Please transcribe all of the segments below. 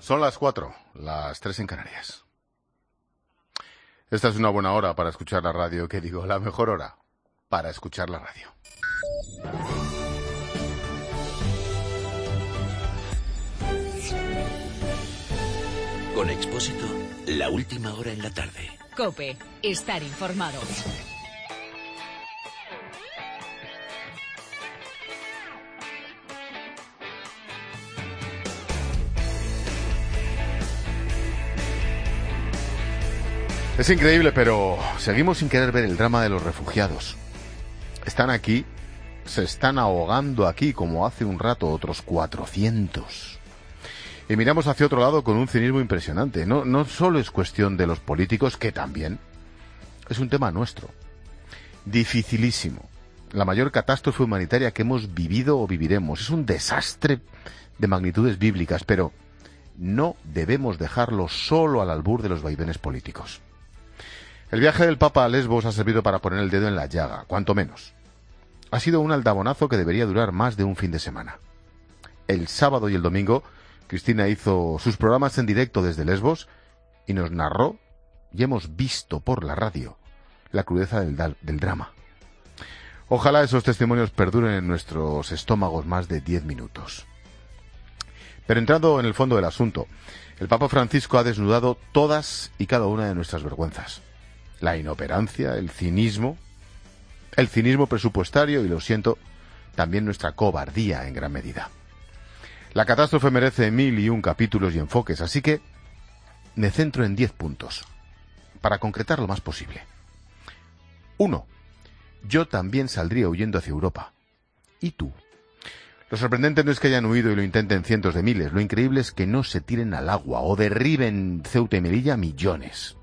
Son las 4, las 3 en Canarias. Esta es una buena hora para escuchar la radio, que digo, la mejor hora para escuchar la radio. Con Expósito, la última hora en la tarde. COPE, estar informado. Es increíble, pero seguimos sin querer ver el drama de los refugiados. Están aquí, se están ahogando aquí como hace un rato otros 400. Y miramos hacia otro lado con un cinismo impresionante. No solo es cuestión de los políticos, que también. Es un tema nuestro. Dificilísimo. La mayor catástrofe humanitaria que hemos vivido o viviremos. Es un desastre de magnitudes bíblicas, pero no debemos dejarlo solo al albur de los vaivenes políticos. El viaje del Papa a Lesbos ha servido para poner el dedo en la llaga, cuanto menos. Ha sido un aldabonazo que debería durar más de un fin de semana. El sábado y el domingo, Cristina hizo sus programas en directo desde Lesbos y nos narró, y hemos visto por la radio, la crudeza del drama. Ojalá esos testimonios perduren en nuestros estómagos más de 10 minutos. Pero entrando en el fondo del asunto, el Papa Francisco ha desnudado todas y cada una de nuestras vergüenzas. La inoperancia, el cinismo presupuestario y, lo siento, también nuestra cobardía en gran medida. La catástrofe merece 1001 capítulos y enfoques, así que me centro en 10 puntos, para concretar lo más posible. 1. Yo también saldría huyendo hacia Europa. ¿Y tú? Lo sorprendente no es que hayan huido y lo intenten cientos de miles, lo increíble es que no se tiren al agua o derriben Ceuta y Melilla millones.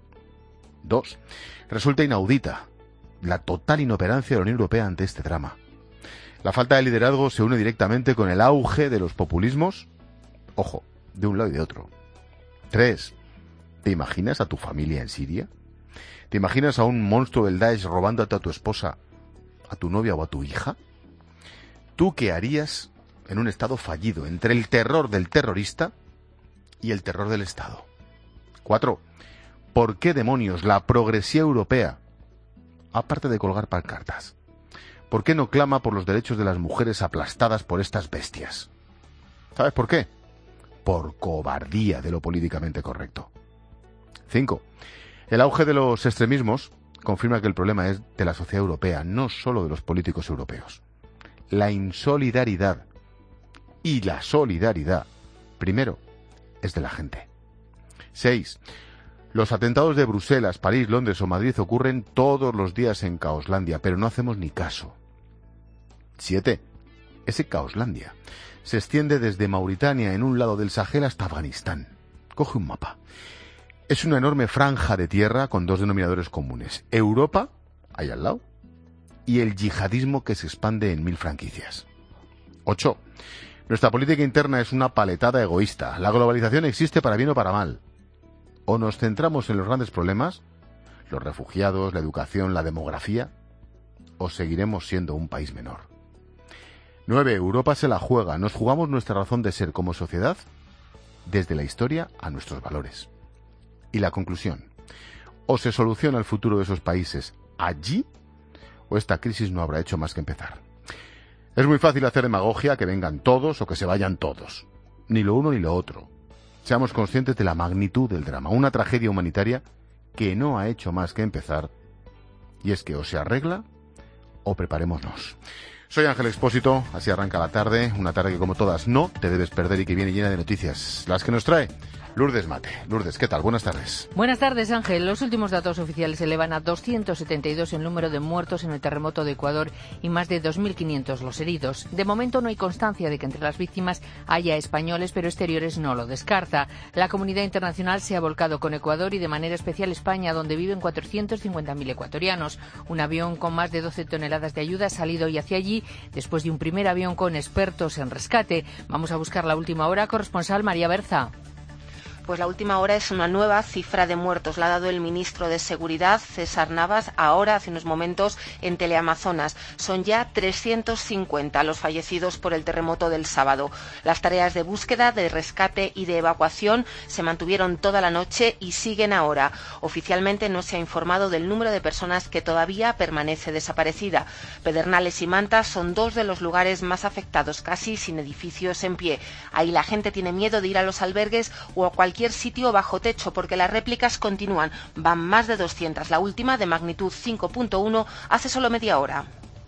2. Resulta inaudita la total inoperancia de la Unión Europea ante este drama. La falta de liderazgo se une directamente con el auge de los populismos, ojo, de un lado y de otro. 3. ¿Te imaginas a tu familia en Siria? ¿Te imaginas a un monstruo del Daesh robándote a tu esposa, a tu novia o a tu hija? ¿Tú qué harías en un estado fallido entre el terror del terrorista y el terror del Estado? 4. ¿Por qué demonios la progresía europea, aparte de colgar pancartas, por qué no clama por los derechos de las mujeres aplastadas por estas bestias? ¿Sabes por qué? Por cobardía de lo políticamente correcto. 5. El auge de los extremismos confirma que el problema es de la sociedad europea, no solo de los políticos europeos. La insolidaridad y la solidaridad, primero, es de la gente. 6. Los atentados de Bruselas, París, Londres o Madrid ocurren todos los días en Caoslandia, pero no hacemos ni caso. 7. Ese Caoslandia se extiende desde Mauritania en un lado del Sahel hasta Afganistán. Coge un mapa. Es una enorme franja de tierra con dos denominadores comunes. Europa, ahí al lado, y el yihadismo que se expande en 1000 franquicias. 8. Nuestra política interna es una paletada egoísta. La globalización existe para bien o para mal. O nos centramos en los grandes problemas, los refugiados, la educación, la demografía, o seguiremos siendo un país menor. 9. Europa se la juega. Nos jugamos nuestra razón de ser como sociedad desde la historia a nuestros valores. Y la conclusión. O se soluciona el futuro de esos países allí, o esta crisis no habrá hecho más que empezar. Es muy fácil hacer demagogia, que vengan todos o que se vayan todos. Ni lo uno ni lo otro. Seamos conscientes de la magnitud del drama, una tragedia humanitaria que no ha hecho más que empezar, y es que o se arregla o preparémonos. Soy Ángel Expósito, así arranca la tarde, una tarde que como todas no te debes perder y que viene llena de noticias, las que nos trae Lourdes Mate. Lourdes, ¿qué tal? Buenas tardes. Buenas tardes, Ángel. Los últimos datos oficiales elevan a 272 el número de muertos en el terremoto de Ecuador y más de 2.500 los heridos. De momento no hay constancia de que entre las víctimas haya españoles, pero Exteriores no lo descarta. La comunidad internacional se ha volcado con Ecuador y de manera especial España, donde viven 450.000 ecuatorianos. Un avión con más de 12 toneladas de ayuda ha salido hoy hacia allí, después de un primer avión con expertos en rescate. Vamos a buscar la última hora. Corresponsal María Berza. Pues la última hora es una nueva cifra de muertos. La ha dado el ministro de Seguridad, César Navas, ahora, hace unos momentos, en Teleamazonas. Son ya 350 los fallecidos por el terremoto del sábado. Las tareas de búsqueda, de rescate y de evacuación se mantuvieron toda la noche y siguen ahora. Oficialmente no se ha informado del número de personas que todavía permanece desaparecida. Pedernales y Manta son dos de los lugares más afectados, casi sin edificios en pie. Ahí la gente tiene miedo de ir a los albergues o a cualquier sitio bajo techo, porque las réplicas continúan. Van más de 200, la última de magnitud 5.1 hace solo media hora.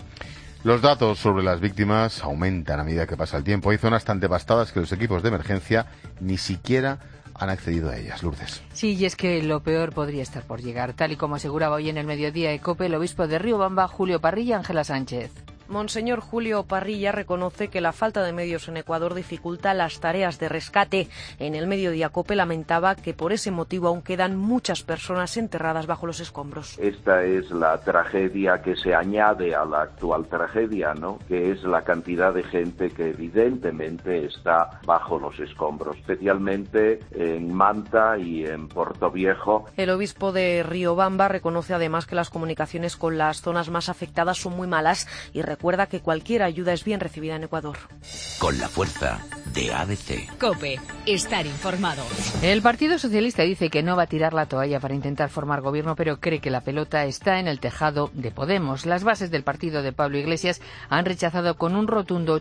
Los datos sobre las víctimas aumentan a medida que pasa el tiempo. Hay zonas tan devastadas que los equipos de emergencia ni siquiera han accedido a ellas. Lourdes. Sí, y es que lo peor podría estar por llegar, tal y como aseguraba hoy en el mediodía de COPE el obispo de Riobamba, Julio Parrilla, Ángela Sánchez. Monseñor Julio Parrilla reconoce que la falta de medios en Ecuador dificulta las tareas de rescate. En el mediodía COPE lamentaba que por ese motivo aún quedan muchas personas enterradas bajo los escombros. Esta es la tragedia que se añade a la actual tragedia, ¿no? Que es la cantidad de gente que evidentemente está bajo los escombros, especialmente en Manta y en Portoviejo. El obispo de Riobamba reconoce además que las comunicaciones con las zonas más afectadas son muy malas y recuerda que cualquier ayuda es bien recibida en Ecuador. Con la fuerza de ABC. COPE. Estar informado. El Partido Socialista dice que no va a tirar la toalla para intentar formar gobierno, pero cree que la pelota está en el tejado de Podemos. Las bases del partido de Pablo Iglesias han rechazado con un rotundo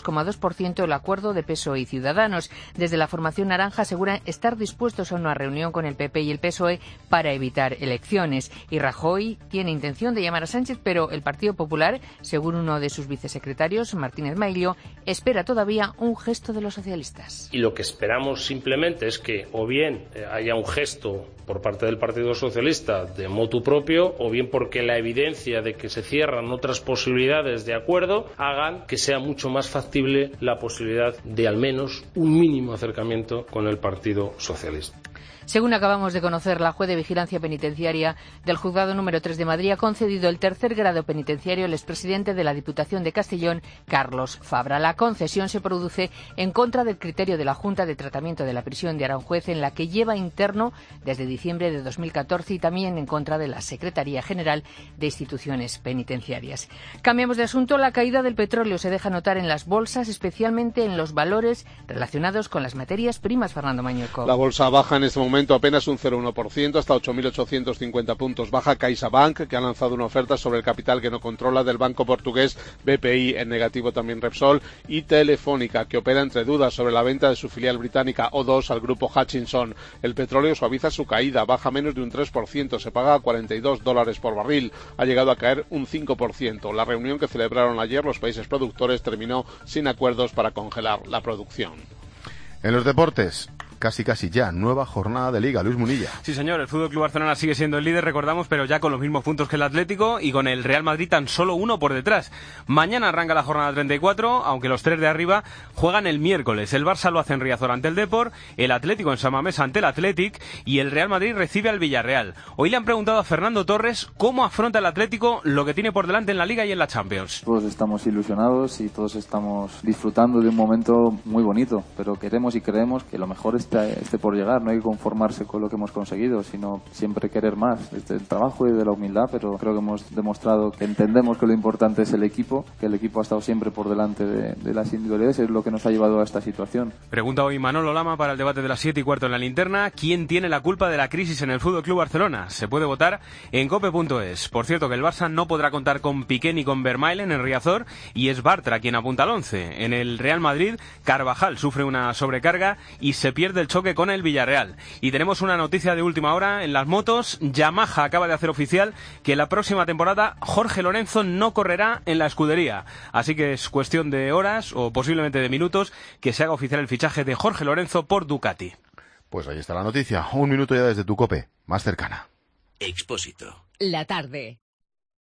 82,2% el acuerdo de PSOE y Ciudadanos. Desde la formación naranja aseguran estar dispuestos a una reunión con el PP y el PSOE para evitar elecciones. Y Rajoy tiene intención de llamar a Sánchez, pero el Partido Popular, según uno de sus vicesecretarios, Martínez Maillo, espera todavía un gesto de los socialistas. Y lo que esperamos simplemente es que o bien haya un gesto por parte del Partido Socialista de motu propio, o bien porque la evidencia de que se cierran otras posibilidades de acuerdo hagan que sea mucho más factible la posibilidad de al menos un mínimo acercamiento con el Partido Socialista. Según acabamos de conocer, la juez de vigilancia penitenciaria del Juzgado número 3 de Madrid ha concedido el tercer grado penitenciario al expresidente de la Diputación de Castellón, Carlos Fabra. La concesión se produce en contra del criterio de la Junta de Tratamiento de la Prisión de Aranjuez, en la que lleva interno desde diciembre de 2014, y también en contra de la Secretaría General de Instituciones Penitenciarias. Cambiamos de asunto. La caída del petróleo se deja notar en las bolsas, especialmente en los valores relacionados con las materias primas. Fernando Mañueco. La bolsa baja en este momento apenas un 0,1%, hasta 8.850 puntos. Baja CaixaBank, que ha lanzado una oferta sobre el capital que no controla del banco portugués BPI, en negativo también Repsol, y Telefónica, que opera entre dudas sobre la venta de su filial británica O2 al grupo Hutchison. El petróleo suaviza su caída, baja menos de un 3%, se paga a $42 por barril, ha llegado a caer un 5%. La reunión que celebraron ayer los países productores terminó sin acuerdos para congelar la producción. En los deportes, casi ya, nueva jornada de Liga. Luis Munilla. Sí, señor, el FC Barcelona sigue siendo el líder, recordamos, pero ya con los mismos puntos que el Atlético, y con el Real Madrid tan solo uno por detrás. Mañana arranca la jornada 34, aunque los tres de arriba juegan el miércoles. El Barça lo hace en Riazor ante el Depor, el Atlético en San Mamés ante el Athletic, y el Real Madrid recibe al Villarreal. Hoy le han preguntado a Fernando Torres cómo afronta el Atlético lo que tiene por delante en la Liga y en la Champions. Todos estamos ilusionados y todos estamos disfrutando de un momento muy bonito, pero queremos y creemos que lo mejor esté por llegar. No hay que conformarse con lo que hemos conseguido, sino siempre querer más, desde el trabajo y de la humildad, pero creo que hemos demostrado que entendemos que lo importante es el equipo, que el equipo ha estado siempre por delante de las individualidades, es lo que nos ha llevado a esta situación. Pregunta hoy Manolo Lama para el debate de las 7:15 en la linterna: ¿quién tiene la culpa de la crisis en el FC Barcelona? Se puede votar en cope.es. Por cierto, que el Barça no podrá contar con Piqué ni con Vermaelen en Riazor, y es Bartra quien apunta al 11. En el Real Madrid, Carvajal sufre una sobrecarga y se pierde el choque con el Villarreal. Y tenemos una noticia de última hora en las motos. Yamaha acaba de hacer oficial que la próxima temporada Jorge Lorenzo no correrá en la escudería. Así que es cuestión de horas, o posiblemente de minutos, que se haga oficial el fichaje de Jorge Lorenzo por Ducati. Pues ahí está la noticia. Un minuto ya desde tu COPE más cercana. Expósito. La tarde.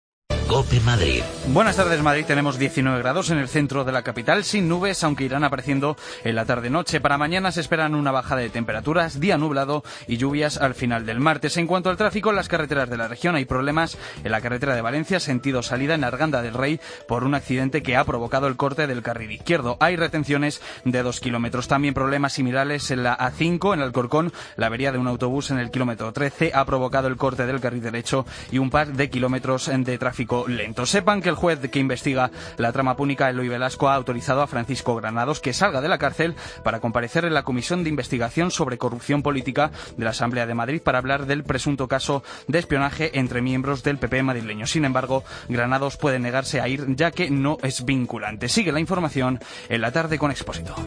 COPE Madrid. Buenas tardes, Madrid. Tenemos 19 grados en el centro de la capital, sin nubes, aunque irán apareciendo en la tarde-noche. Para mañana se esperan una bajada de temperaturas, día nublado y lluvias al final del martes. En cuanto al tráfico, en las carreteras de la región hay problemas en la carretera de Valencia, sentido salida en Arganda del Rey, por un accidente que ha provocado el corte del carril izquierdo. Hay retenciones de 2 kilómetros. También problemas similares en la A5, en Alcorcón. La avería de un autobús en el kilómetro 13 ha provocado el corte del carril derecho y un par de kilómetros de tráfico lento. Sepan que el juez que investiga la trama púnica, Eloy Velasco, ha autorizado a Francisco Granados que salga de la cárcel para comparecer en la Comisión de Investigación sobre Corrupción Política de la Asamblea de Madrid para hablar del presunto caso de espionaje entre miembros del PP madrileño. Sin embargo, Granados puede negarse a ir ya que no es vinculante. Sigue la información en la tarde con Expósito.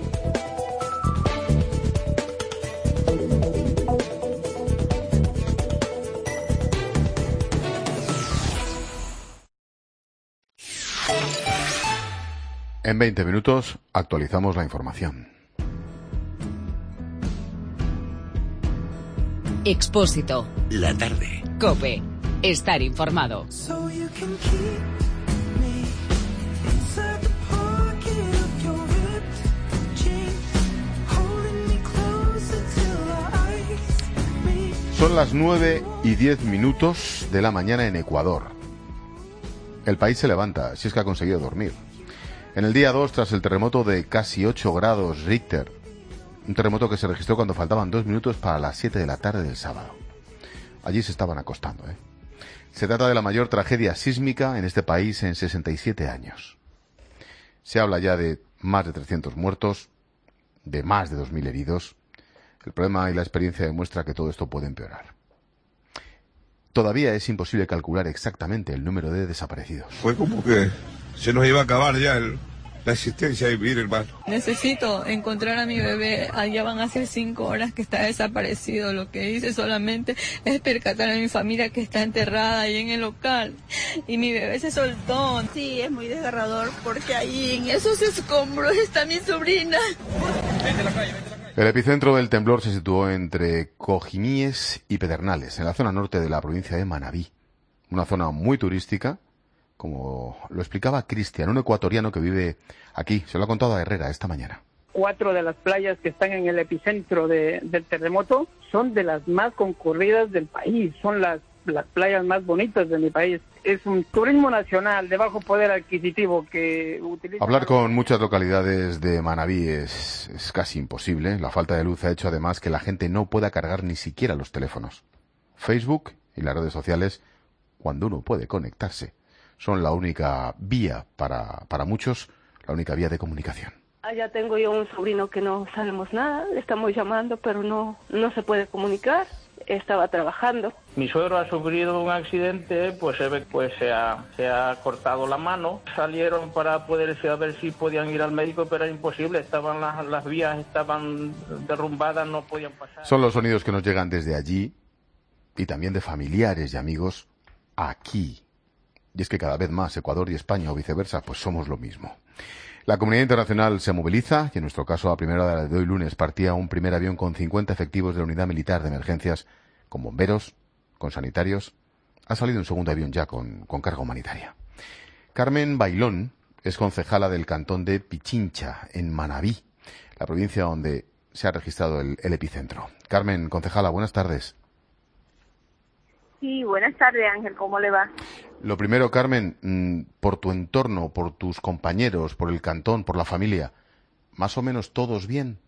En 20 minutos actualizamos la información. Expósito. La tarde. COPE. Estar informado. Son las 9:10 de la mañana en Ecuador. El país se levanta, si es que ha conseguido dormir. En el día 2, tras el terremoto de casi 8 grados Richter, un terremoto que se registró cuando faltaban 2 minutos para las 7 de la tarde del sábado. Allí se estaban acostando, Se trata de la mayor tragedia sísmica en este país en 67 años. Se habla ya de más de 300 muertos, de más de 2.000 heridos. El problema y la experiencia demuestra que todo esto puede empeorar. Todavía es imposible calcular exactamente el número de desaparecidos. Fue como que se nos iba a acabar ya la existencia de vivir, hermano. Necesito encontrar a mi bebé. Allá van a ser 5 horas que está desaparecido. Lo que hice solamente es percatar a mi familia que está enterrada ahí en el local. Y mi bebé se soltó. Sí, es muy desgarrador porque ahí en esos escombros está mi sobrina. Vete a la calle. El epicentro del temblor se situó entre Cojíníes y Pedernales, en la zona norte de la provincia de Manabí. Una zona muy turística, como lo explicaba Cristian, un ecuatoriano que vive aquí. Se lo ha contado a Herrera esta mañana. 4 de las playas que están en el epicentro del terremoto son de las más concurridas del país, son las playas más bonitas de mi país. Es un turismo nacional de bajo poder adquisitivo que utiliza... Hablar con muchas localidades de Manabí es casi imposible. La falta de luz ha hecho además que la gente no pueda cargar ni siquiera los teléfonos. Facebook y las redes sociales, cuando uno puede conectarse, son la única vía para muchos, la única vía de comunicación. Allá tengo yo un sobrino que no sabemos nada, le estamos llamando, pero no se puede comunicar. Estaba trabajando. Mi suegro ha sufrido un accidente, pues se ha cortado la mano. Salieron para poder a ver si podían ir al médico, pero era imposible. Estaban las vías estaban derrumbadas, no podían pasar. Son los sonidos que nos llegan desde allí y también de familiares y amigos aquí. Y es que cada vez más Ecuador y España o viceversa, pues somos lo mismo. La comunidad internacional se moviliza y en nuestro caso a primera hora de hoy lunes partía un primer avión con 50 efectivos de la Unidad Militar de Emergencias, con bomberos, con sanitarios. Ha salido un segundo avión ya con carga humanitaria. Carmen Bailón es concejala del cantón de Pichincha, en Manabí, la provincia donde se ha registrado el epicentro. Carmen, concejala, buenas tardes. Sí, buenas tardes, Ángel, ¿cómo le va? Lo primero, Carmen, por tu entorno, por tus compañeros, por el cantón, por la familia, ¿más o menos todos bien?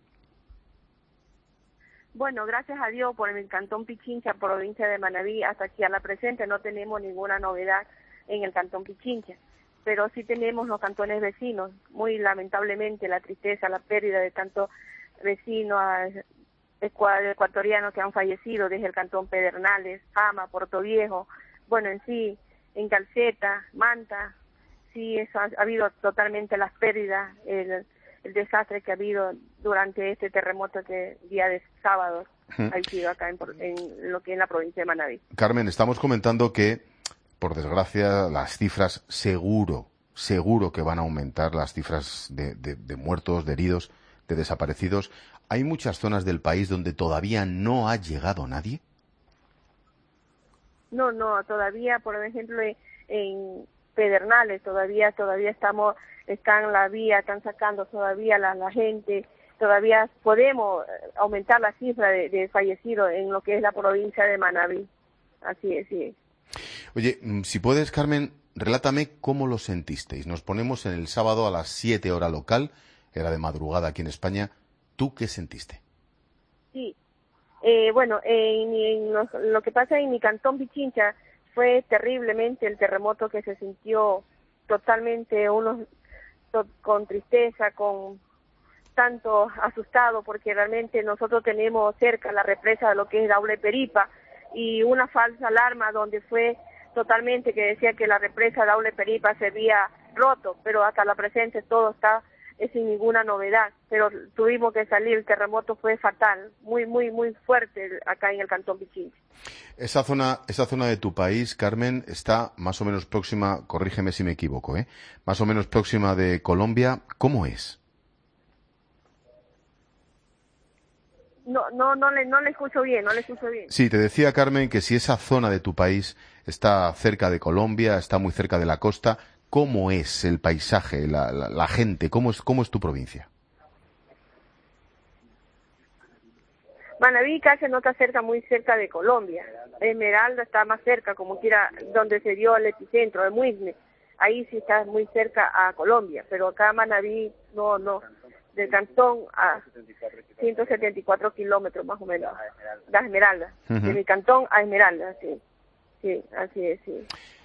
Bueno, gracias a Dios, por el cantón Pichincha, provincia de Manabí, hasta aquí a la presente no tenemos ninguna novedad en el cantón Pichincha, pero sí tenemos los cantones vecinos. Muy lamentablemente la tristeza, la pérdida de tantos vecinos ecuatorianos que han fallecido desde el cantón Pedernales, Jama, Puerto Viejo, bueno, en sí, en Calceta, Manta, sí, eso ha habido totalmente las pérdidas, el desastre que ha habido durante este terremoto que día de sábado ha sido acá en lo que es la provincia de Manabí. Carmen, estamos comentando que, por desgracia, las cifras seguro que van a aumentar, las cifras de muertos, de heridos, de desaparecidos. ¿Hay muchas zonas del país donde todavía no ha llegado nadie? No, todavía, por ejemplo, en Pedernales, todavía están la vía, están sacando todavía la gente, todavía podemos aumentar la cifra de fallecidos en lo que es la provincia de Manabí. Así es, sí. Oye, si puedes, Carmen, relátame cómo lo sentisteis. Nos ponemos en el sábado a las 7 hora local, era de madrugada aquí en España. ¿Tú qué sentiste? Sí, bueno, lo que pasa en mi cantón Pichincha fue terriblemente el terremoto que se sintió totalmente con tristeza, con tanto asustado, porque realmente nosotros tenemos cerca la represa de lo que es Daule Peripa y una falsa alarma donde fue totalmente que decía que la represa Daule Peripa se había roto, pero hasta la presente todo está sin ninguna novedad, pero tuvimos que salir, el terremoto fue fatal, muy fuerte acá en el cantón Pichincha. Esa zona de tu país, Carmen, está más o menos próxima, corrígeme si me equivoco, más o menos próxima de Colombia. ¿Cómo es? No le escucho bien, Sí, te decía, Carmen, que si esa zona de tu país está cerca de Colombia, está muy cerca de la costa, ¿cómo es el paisaje, la gente? ¿Cómo es tu provincia? Manabí casi no está muy cerca de Colombia. Esmeralda está más cerca, como quiera, donde se dio el epicentro de Muisne. Ahí sí está muy cerca a Colombia, pero acá Manabí no. Del cantón a 174 kilómetros más o menos, de Esmeralda. De mi cantón a Esmeralda, sí, así es, sí.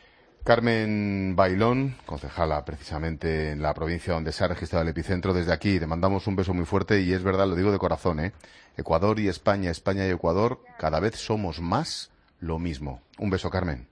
Carmen Bailón, concejala precisamente en la provincia donde se ha registrado el epicentro. Desde aquí te mandamos un beso muy fuerte y es verdad, lo digo de corazón, Ecuador y España, España y Ecuador, cada vez somos más lo mismo. Un beso, Carmen.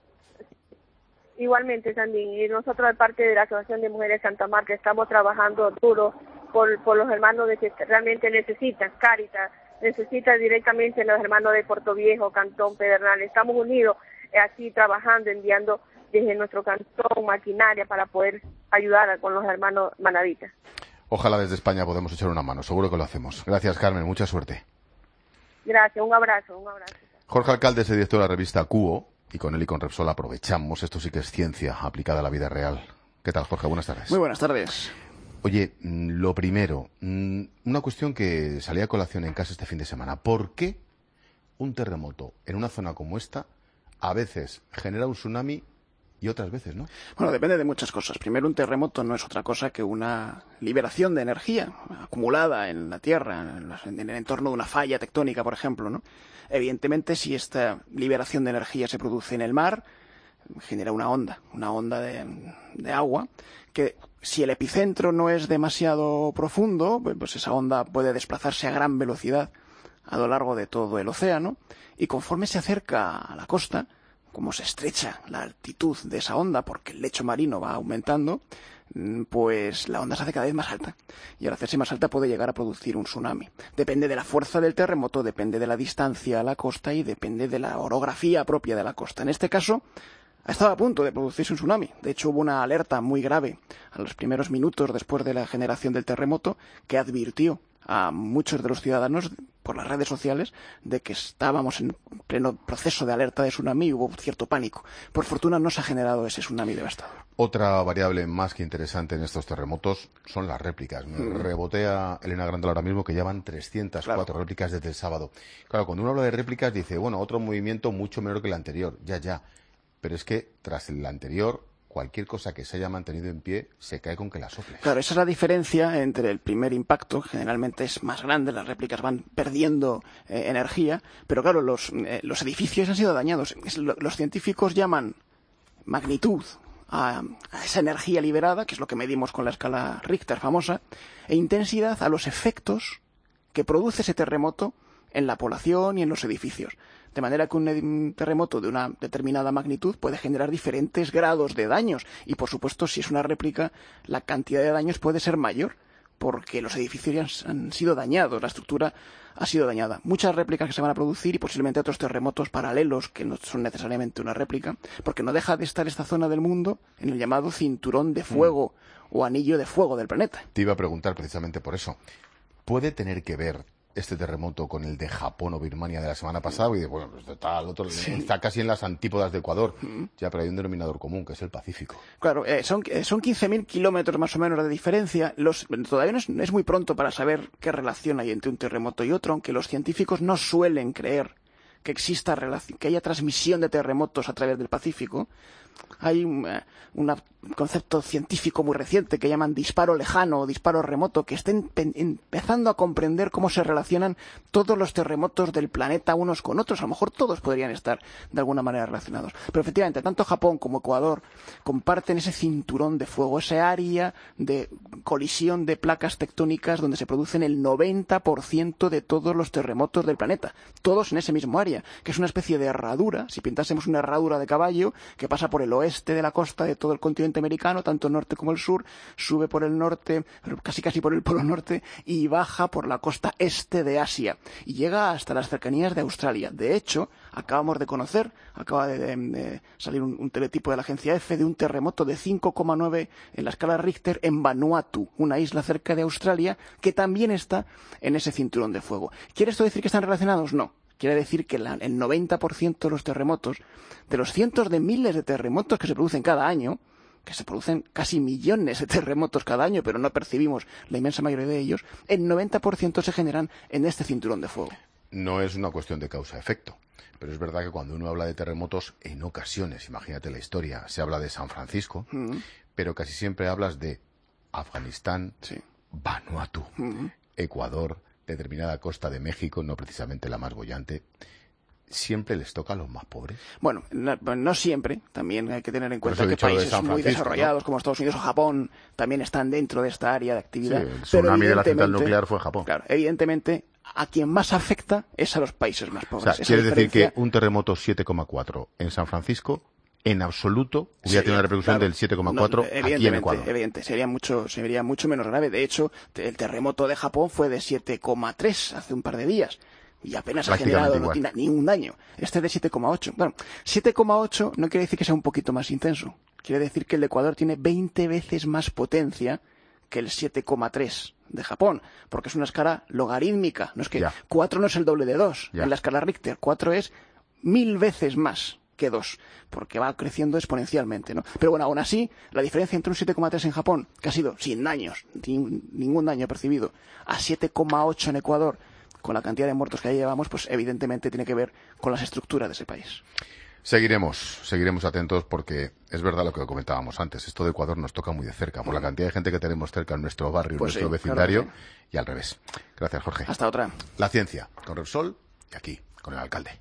Igualmente, también. Y nosotros, de parte de la Asociación de Mujeres Santa Marta, estamos trabajando duro por los hermanos que realmente necesitan, Cáritas, necesita directamente los hermanos de Puerto Viejo, Cantón Pedernales. Estamos unidos aquí trabajando, enviando desde nuestro cantón maquinaria para poder ayudar con los hermanos manavitas. Ojalá desde España podamos echar una mano, seguro que lo hacemos. Gracias, Carmen, mucha suerte. Gracias, un abrazo. Jorge Alcalde es el director de la revista Cuo y con él y con Repsol aprovechamos, esto sí que es ciencia aplicada a la vida real. ¿Qué tal, Jorge? Buenas tardes. Muy buenas tardes. Oye, lo primero, una cuestión que salía a colación en casa este fin de semana. ¿Por qué un terremoto en una zona como esta a veces genera un tsunami y otras veces no? Bueno, depende de muchas cosas. Primero, un terremoto no es otra cosa que una liberación de energía acumulada en la Tierra, en el entorno de una falla tectónica, por ejemplo, ¿no? Evidentemente, si esta liberación de energía se produce en el mar, genera una onda de agua, que si el epicentro no es demasiado profundo, pues esa onda puede desplazarse a gran velocidad a lo largo de todo el océano, y conforme se acerca a la costa, como se estrecha la altitud de esa onda, porque el lecho marino va aumentando, pues la onda se hace cada vez más alta. Y al hacerse más alta puede llegar a producir un tsunami. Depende de la fuerza del terremoto, depende de la distancia a la costa y depende de la orografía propia de la costa. En este caso, estaba a punto de producirse un tsunami. De hecho, hubo una alerta muy grave a los primeros minutos después de la generación del terremoto que advirtió a muchos de los ciudadanos por las redes sociales de que estábamos en pleno proceso de alerta de tsunami y hubo cierto pánico. Por fortuna no se ha generado ese tsunami devastador. Otra variable más que interesante en estos terremotos son las réplicas. Me rebotea Elena Grandal ahora mismo que llevan 304 réplicas desde el sábado. Claro, cuando uno habla de réplicas dice, bueno, otro movimiento mucho menor que el anterior. Ya. Pero es que tras el anterior, cualquier cosa que se haya mantenido en pie se cae con que la soples. Claro, esa es la diferencia entre el primer impacto, generalmente es más grande, las réplicas van perdiendo energía, pero claro, los edificios han sido dañados. Los científicos llaman magnitud a esa energía liberada, que es lo que medimos con la escala Richter famosa, e intensidad a los efectos que produce ese terremoto en la población y en los edificios. De manera que un terremoto de una determinada magnitud puede generar diferentes grados de daños. Y, por supuesto, si es una réplica, la cantidad de daños puede ser mayor, porque los edificios ya han sido dañados, la estructura ha sido dañada. Muchas réplicas que se van a producir y posiblemente otros terremotos paralelos que no son necesariamente una réplica, porque no deja de estar esta zona del mundo en el llamado cinturón de fuego o anillo de fuego del planeta. Te iba a preguntar precisamente por eso. ¿Puede tener que ver este terremoto con el de Japón o Birmania de la semana pasada? Y bueno, pues está casi en las antípodas de Ecuador. Ya, pero hay un denominador común, que es el Pacífico. Claro, son 15.000 kilómetros más o menos de diferencia. Todavía no es muy pronto para saber qué relación hay entre un terremoto y otro, aunque los científicos no suelen creer que exista que haya transmisión de terremotos a través del Pacífico. Hay un concepto científico muy reciente que llaman disparo lejano o disparo remoto, que está empezando a comprender cómo se relacionan todos los terremotos del planeta unos con otros. A lo mejor todos podrían estar de alguna manera relacionados. Pero efectivamente, tanto Japón como Ecuador comparten ese cinturón de fuego, ese área de colisión de placas tectónicas donde se producen el 90% de todos los terremotos del planeta. Todos en ese mismo área, que es una especie de herradura, si pintásemos una herradura de caballo, que pasa por el oeste de la costa de todo el continente americano, tanto el norte como el sur, sube por el norte, casi por el polo norte, y baja por la costa este de Asia, y llega hasta las cercanías de Australia. De hecho, acaba de salir un teletipo de la agencia EFE de un terremoto de 5,9 en la escala Richter en Vanuatu, una isla cerca de Australia, que también está en ese cinturón de fuego. ¿Quiere esto decir que están relacionados? No. Quiere decir que el 90% de los terremotos, de los cientos de miles de terremotos que se producen cada año, que se producen casi millones de terremotos cada año, pero no percibimos la inmensa mayoría de ellos, el 90% se generan en este cinturón de fuego. No es una cuestión de causa-efecto, pero es verdad que cuando uno habla de terremotos, en ocasiones, imagínate la historia, se habla de San Francisco, pero casi siempre hablas de Afganistán, Vanuatu, Ecuador, determinada costa de México, no precisamente la más boyante. ¿Siempre les toca a los más pobres? Bueno, no siempre. También hay que tener en cuenta que países muy desarrollados, ¿no?, como Estados Unidos o Japón, también están dentro de esta área de actividad. Sí, el tsunami de la central nuclear fue en Japón. Claro, evidentemente, a quien más afecta es a los países más pobres. O sea, quiere decir que un terremoto 7,4 en San Francisco, en absoluto, hubiera tenido una repercusión del 7,4 aquí en Ecuador. Evidente, sería mucho menos grave. De hecho, el terremoto de Japón fue de 7,3 hace un par de días. Y apenas ha generado ni un daño. Este de 7,8. Bueno, 7,8 no quiere decir que sea un poquito más intenso. Quiere decir que el de Ecuador tiene 20 veces más potencia que el 7,3 de Japón, porque es una escala logarítmica. No es que 4 no es el doble de 2 en la escala Richter. 4 es 1000 veces más que 2, porque va creciendo exponencialmente, ¿no? Pero bueno, aún así, la diferencia entre un 7,3 en Japón, que ha sido sin daños, ningún daño percibido, a 7,8 en Ecuador, con la cantidad de muertos que ahí llevamos, pues evidentemente tiene que ver con las estructuras de ese país. Seguiremos atentos porque es verdad lo que comentábamos antes. Esto de Ecuador nos toca muy de cerca por la cantidad de gente que tenemos cerca en nuestro barrio, en nuestro vecindario, claro, y al revés. Gracias, Jorge. Hasta otra. La ciencia con Repsol y aquí con el alcalde.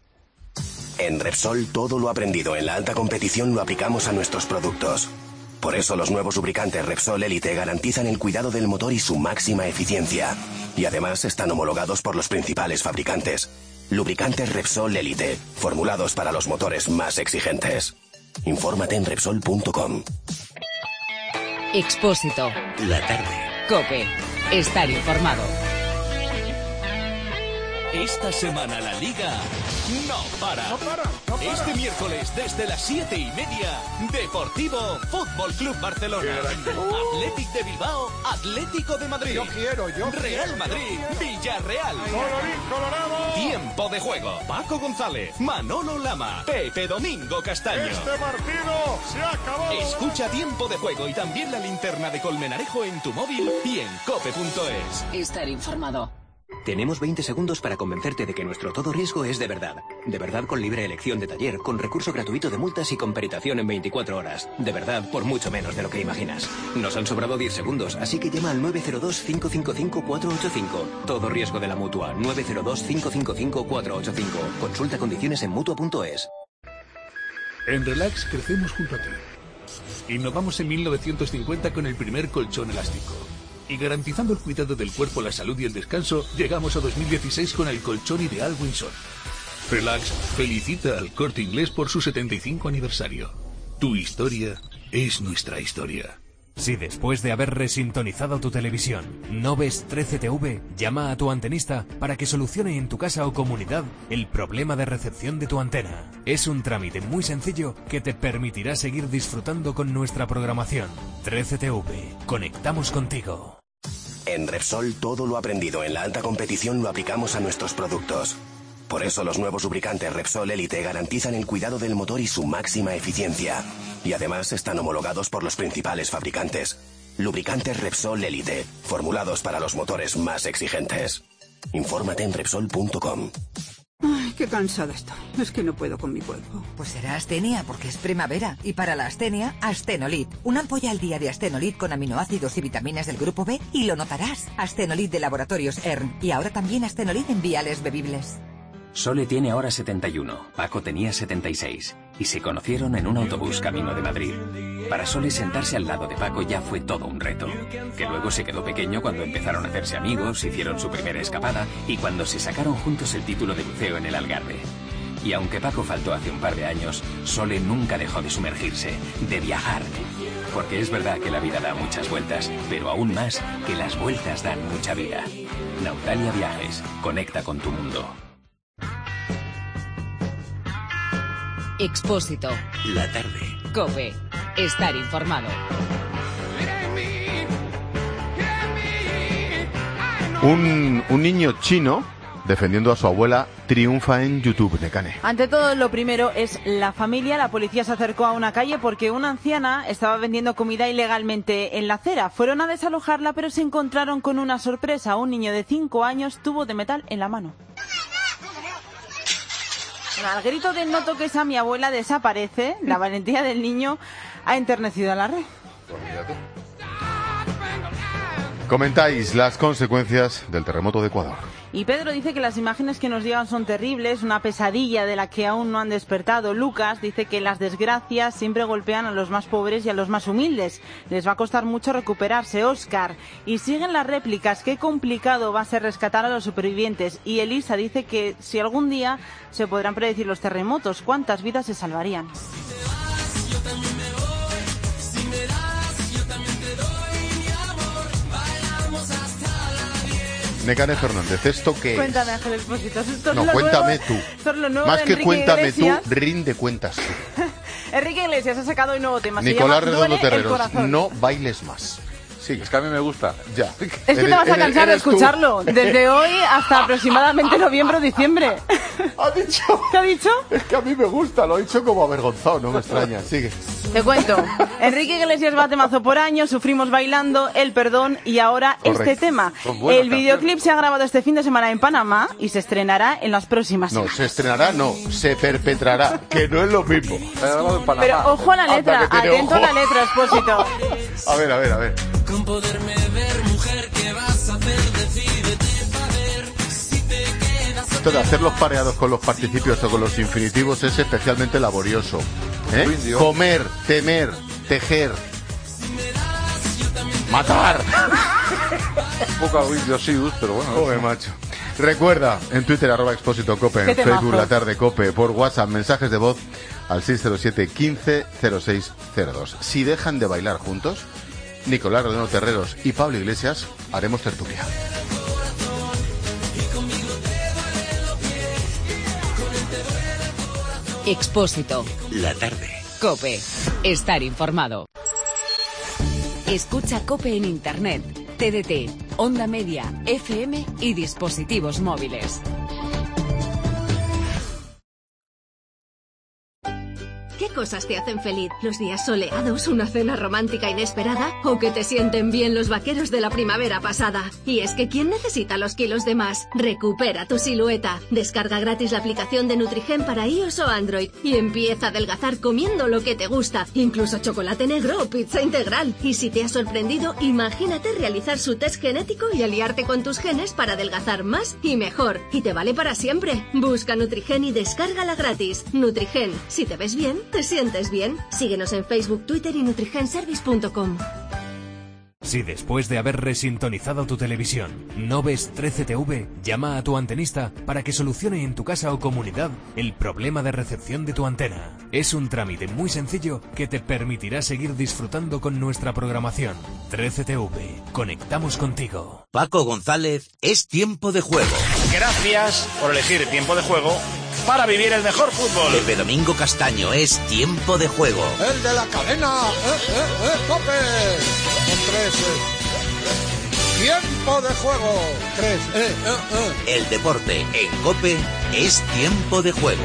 En Repsol todo lo aprendido en la alta competición lo aplicamos a nuestros productos. Por eso los nuevos lubricantes Repsol Elite garantizan el cuidado del motor y su máxima eficiencia. Y además están homologados por los principales fabricantes. Lubricantes Repsol Elite, formulados para los motores más exigentes. Infórmate en Repsol.com. Expósito. La tarde. COPE. Estar informado. Esta semana la Liga no para. Este miércoles desde las 7:30, Deportivo Fútbol Club Barcelona, Athletic de Bilbao, Atlético de Madrid, Real Madrid, Villarreal. Colorín colorado. Tiempo de juego. Paco González, Manolo Lama, Pepe Domingo Castaño. Este partido se acabó. Escucha Tiempo de Juego y también la linterna de Colmenarejo en tu móvil y en cope.es. Estar informado. Tenemos 20 segundos para convencerte de que nuestro todo riesgo es de verdad. De verdad, con libre elección de taller, con recurso gratuito de multas y con peritación en 24 horas. De verdad, por mucho menos de lo que imaginas. Nos han sobrado 10 segundos, así que llama al 902-555-485. Todo riesgo de la Mutua. 902-555-485. Consulta condiciones en Mutua.es. En Relax crecemos junto a ti. Innovamos en 1950 con el primer colchón elástico. Y garantizando el cuidado del cuerpo, la salud y el descanso, llegamos a 2016 con el colchón ideal Windsor. Relax felicita al Corte Inglés por su 75 aniversario. Tu historia es nuestra historia. Si después de haber resintonizado tu televisión no ves 13TV, llama a tu antenista para que solucione en tu casa o comunidad el problema de recepción de tu antena. Es un trámite muy sencillo que te permitirá seguir disfrutando con nuestra programación. 13TV, conectamos contigo. En Repsol todo lo aprendido en la alta competición lo aplicamos a nuestros productos. Por eso los nuevos lubricantes Repsol Elite garantizan el cuidado del motor y su máxima eficiencia. Y además están homologados por los principales fabricantes. Lubricantes Repsol Elite, formulados para los motores más exigentes. Infórmate en Repsol.com. Ay, qué cansada estoy. Es que no puedo con mi cuerpo. Pues será astenia, porque es primavera. Y para la astenia, Astenolit. Una ampolla al día de Astenolit con aminoácidos y vitaminas del grupo B y lo notarás. Astenolit de Laboratorios ERN. Y ahora también Astenolit en viales bebibles. Sole tiene ahora 71, Paco tenía 76 y se conocieron en un autobús camino de Madrid. Para Sole sentarse al lado de Paco ya fue todo un reto, que luego se quedó pequeño cuando empezaron a hacerse amigos, hicieron su primera escapada y cuando se sacaron juntos el título de buceo en el Algarve. Y aunque Paco faltó hace un par de años, Sole nunca dejó de sumergirse, de viajar. Porque es verdad que la vida da muchas vueltas, pero aún más que las vueltas dan mucha vida. Nautalia Viajes, conecta con tu mundo. Expósito. La tarde. COPE. Estar informado. Un niño chino, defendiendo a su abuela, triunfa en YouTube, Nekane. Ante todo, lo primero es la familia. La policía se acercó a una calle porque una anciana estaba vendiendo comida ilegalmente en la acera. Fueron a desalojarla, pero se encontraron con una sorpresa. Un niño de 5 años, tubo de metal en la mano. Al grito de "no toques a mi abuela" desaparece, la valentía del niño ha enternecido a la red. Comentáis las consecuencias del terremoto de Ecuador. Y Pedro dice que las imágenes que nos llegan son terribles, una pesadilla de la que aún no han despertado. Lucas dice que las desgracias siempre golpean a los más pobres y a los más humildes. Les va a costar mucho recuperarse. Óscar. Y siguen las réplicas. Qué complicado va a ser rescatar a los supervivientes. Y Elisa dice que si algún día se podrán predecir los terremotos, ¿cuántas vidas se salvarían? Nekane Fernández, ¿esto qué es? Cuéntame, Ángel Expósito. No, cuéntame tú. Esto es lo nuevo. Más de que Enrique cuéntame Iglesias. tú, rinde cuentas tú. Enrique Iglesias ha sacado un nuevo tema. Nicolás se llama Redondo Duele el Terreros, corazón. no bailes más. Sí. Es que a mí me gusta. Ya. Es que te vas a cansar de escucharlo. Desde hoy hasta aproximadamente noviembre o diciembre. ¿Ha dicho? ¿Qué ha dicho? Es que a mí me gusta, lo ha dicho como avergonzado, no me extraña. Sigue. Te cuento. Enrique Iglesias va temazo por año, Sufrimos bailando, El perdón y ahora Correcto. este tema. El videoclip se ha grabado este fin de semana en Panamá y se estrenará en las próximas No, semanas. se estrenará, no, se perpetrará, que no es lo mismo. Pero ojo a la letra, Anda, que tiene atento a ojo. la letra, Expósito. A ver, a ver, a ver. Con poderme ver, mujer, ¿qué vas a hacer? Decídete pa' ver si te quedas. Esto de hacer los pareados con los participios o con los infinitivos es especialmente laborioso. ¿Eh? Comer, temer, tejer, matar. Un poco aguindosius, pero bueno. Joder, macho. Recuerda, en Twitter, @expósito_cope, Qué en Facebook, temazo. La Tarde Cope, por WhatsApp, mensajes de voz al 607 15 0602. Si dejan de bailar juntos, Nicolás Redondo Terreros y Pablo Iglesias haremos tertulia. Expósito. La tarde. COPE. Estar informado. Escucha COPE en Internet, TDT, Onda Media, FM y dispositivos móviles. ¿Qué cosas te hacen feliz? ¿Los días soleados, una cena romántica inesperada? ¿O que te sienten bien los vaqueros de la primavera pasada? Y es que ¿quién necesita los kilos de más? Recupera tu silueta. Descarga gratis la aplicación de Nutrigen para iOS o Android y empieza a adelgazar comiendo lo que te gusta, incluso chocolate negro o pizza integral. Y si te ha sorprendido, imagínate realizar su test genético y aliarte con tus genes para adelgazar más y mejor. Y te vale para siempre. Busca Nutrigen y descárgala gratis. Nutrigen, si te ves bien, te sientes bien. Síguenos en Facebook, Twitter y nutrigenservice.com. Si después de haber resintonizado tu televisión no ves 13TV, llama a tu antenista para que solucione en tu casa o comunidad el problema de recepción de tu antena. Es un trámite muy sencillo que te permitirá seguir disfrutando con nuestra programación. 13TV, conectamos contigo. Paco González, es tiempo de juego. Gracias por elegir Tiempo de Juego para vivir el mejor fútbol. Pepe Domingo Castaño, es tiempo de juego. El de la cadena, ¡Cope! Con 3. Tiempo de juego. 3. El deporte en COPE es tiempo de juego.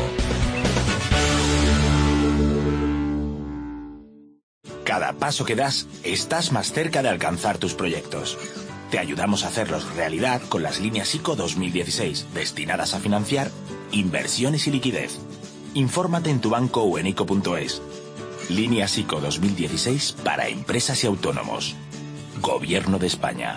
Cada paso que das, estás más cerca de alcanzar tus proyectos. Te ayudamos a hacerlos realidad con las líneas ICO 2016, destinadas a financiar inversiones y liquidez. Infórmate en tu banco o en ICO.es. Líneas ICO 2016 para empresas y autónomos. Gobierno de España.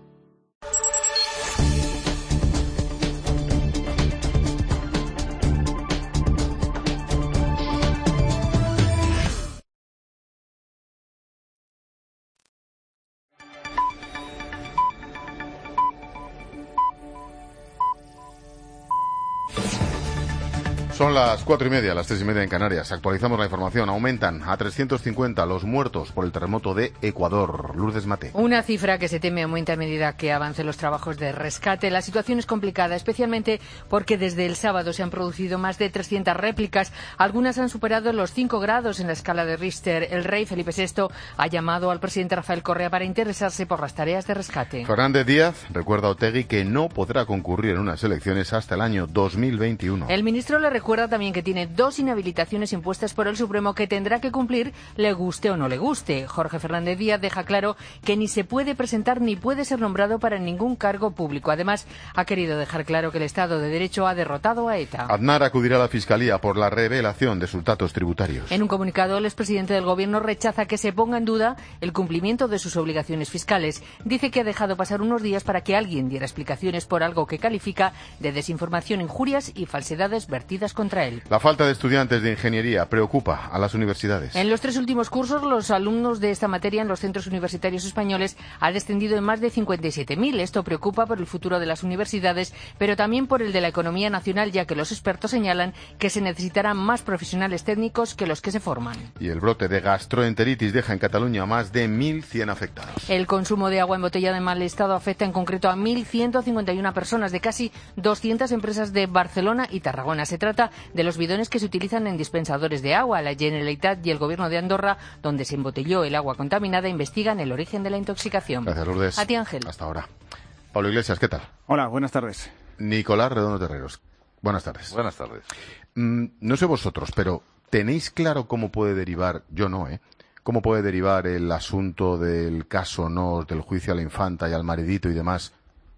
Son las 4:30, las 3:30 en Canarias. Actualizamos la información. Aumentan a 350 los muertos por el terremoto de Ecuador. Lourdes Mate. Una cifra que se teme aumenta a medida que avancen los trabajos de rescate. La situación es complicada, especialmente porque desde el sábado se han producido más de 300 réplicas. Algunas han superado los 5 grados en la escala de Richter. El rey Felipe VI ha llamado al presidente Rafael Correa para interesarse por las tareas de rescate. Fernández Díaz recuerda a Otegi que no podrá concurrir en unas elecciones hasta el año 2021. El ministro le recuerda también que tiene 2 inhabilitaciones impuestas por el Supremo que tendrá que cumplir, le guste o no le guste. Jorge Fernández Díaz deja claro que ni se puede presentar ni puede ser nombrado para ningún cargo público. Además, ha querido dejar claro que el Estado de Derecho ha derrotado a ETA. Aznar acudirá a la Fiscalía por la revelación de sus datos tributarios. En un comunicado, el expresidente del Gobierno rechaza que se ponga en duda el cumplimiento de sus obligaciones fiscales. Dice que ha dejado pasar unos días para que alguien diera explicaciones por algo que califica de desinformación, injurias y falsedades vertidas contra él. La falta de estudiantes de ingeniería preocupa a las universidades. En los 3 últimos cursos, los alumnos de esta materia en los centros universitarios españoles ha descendido en más de 57.000. Esto preocupa por el futuro de las universidades, pero también por el de la economía nacional, ya que los expertos señalan que se necesitarán más profesionales técnicos que los que se forman. Y el brote de gastroenteritis deja en Cataluña a más de 1.100 afectados. El consumo de agua embotellada en mal estado afecta en concreto a 1.151 personas de casi 200 empresas de Barcelona y Tarragona. Se trata de los bidones que se utilizan en dispensadores de agua. La Generalitat y el Gobierno de Andorra, donde se embotelló el agua contaminada, investigan el origen de la intoxicación. Gracias, Lourdes. A ti, Ángel. Hasta ahora. Pablo Iglesias, ¿qué tal? Hola, buenas tardes. Nicolás Redondo Terreros. Buenas tardes. Buenas tardes. No sé vosotros, pero ¿tenéis claro cómo puede derivar, yo no, cómo puede derivar el asunto del caso Nos, del juicio a la infanta y al maridito y demás,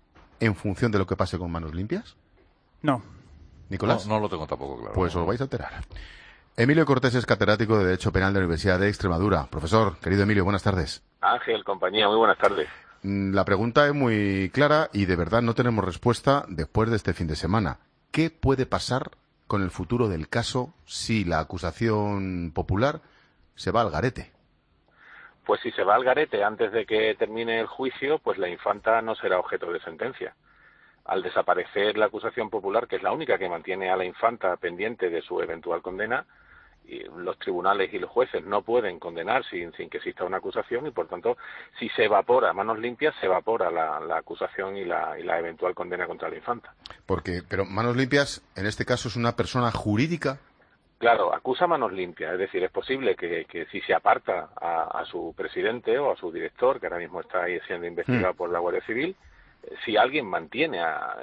en función de lo que pase con Manos Limpias? No. ¿Nicolás? No lo tengo tampoco claro. Pues os vais a enterar. Emilio Cortés es catedrático de Derecho Penal de la Universidad de Extremadura. Profesor, querido Emilio, buenas tardes. Ángel, compañía, muy buenas tardes. La pregunta es muy clara y de verdad no tenemos respuesta después de este fin de semana. ¿Qué puede pasar con el futuro del caso si la acusación popular se va al garete? Pues si se va al garete antes de que termine el juicio, pues la infanta no será objeto de sentencia. Al desaparecer la acusación popular, que es la única que mantiene a la infanta pendiente de su eventual condena, y los tribunales y los jueces no pueden condenar sin que exista una acusación y, por tanto, si se evapora Manos Limpias, se evapora la acusación y la eventual condena contra la infanta. Pero Manos Limpias, en este caso, es una persona jurídica. Claro, acusa Manos Limpias, es decir, es posible que si se aparta a su presidente o a su director, que ahora mismo está ahí siendo investigado por la Guardia Civil, si alguien mantiene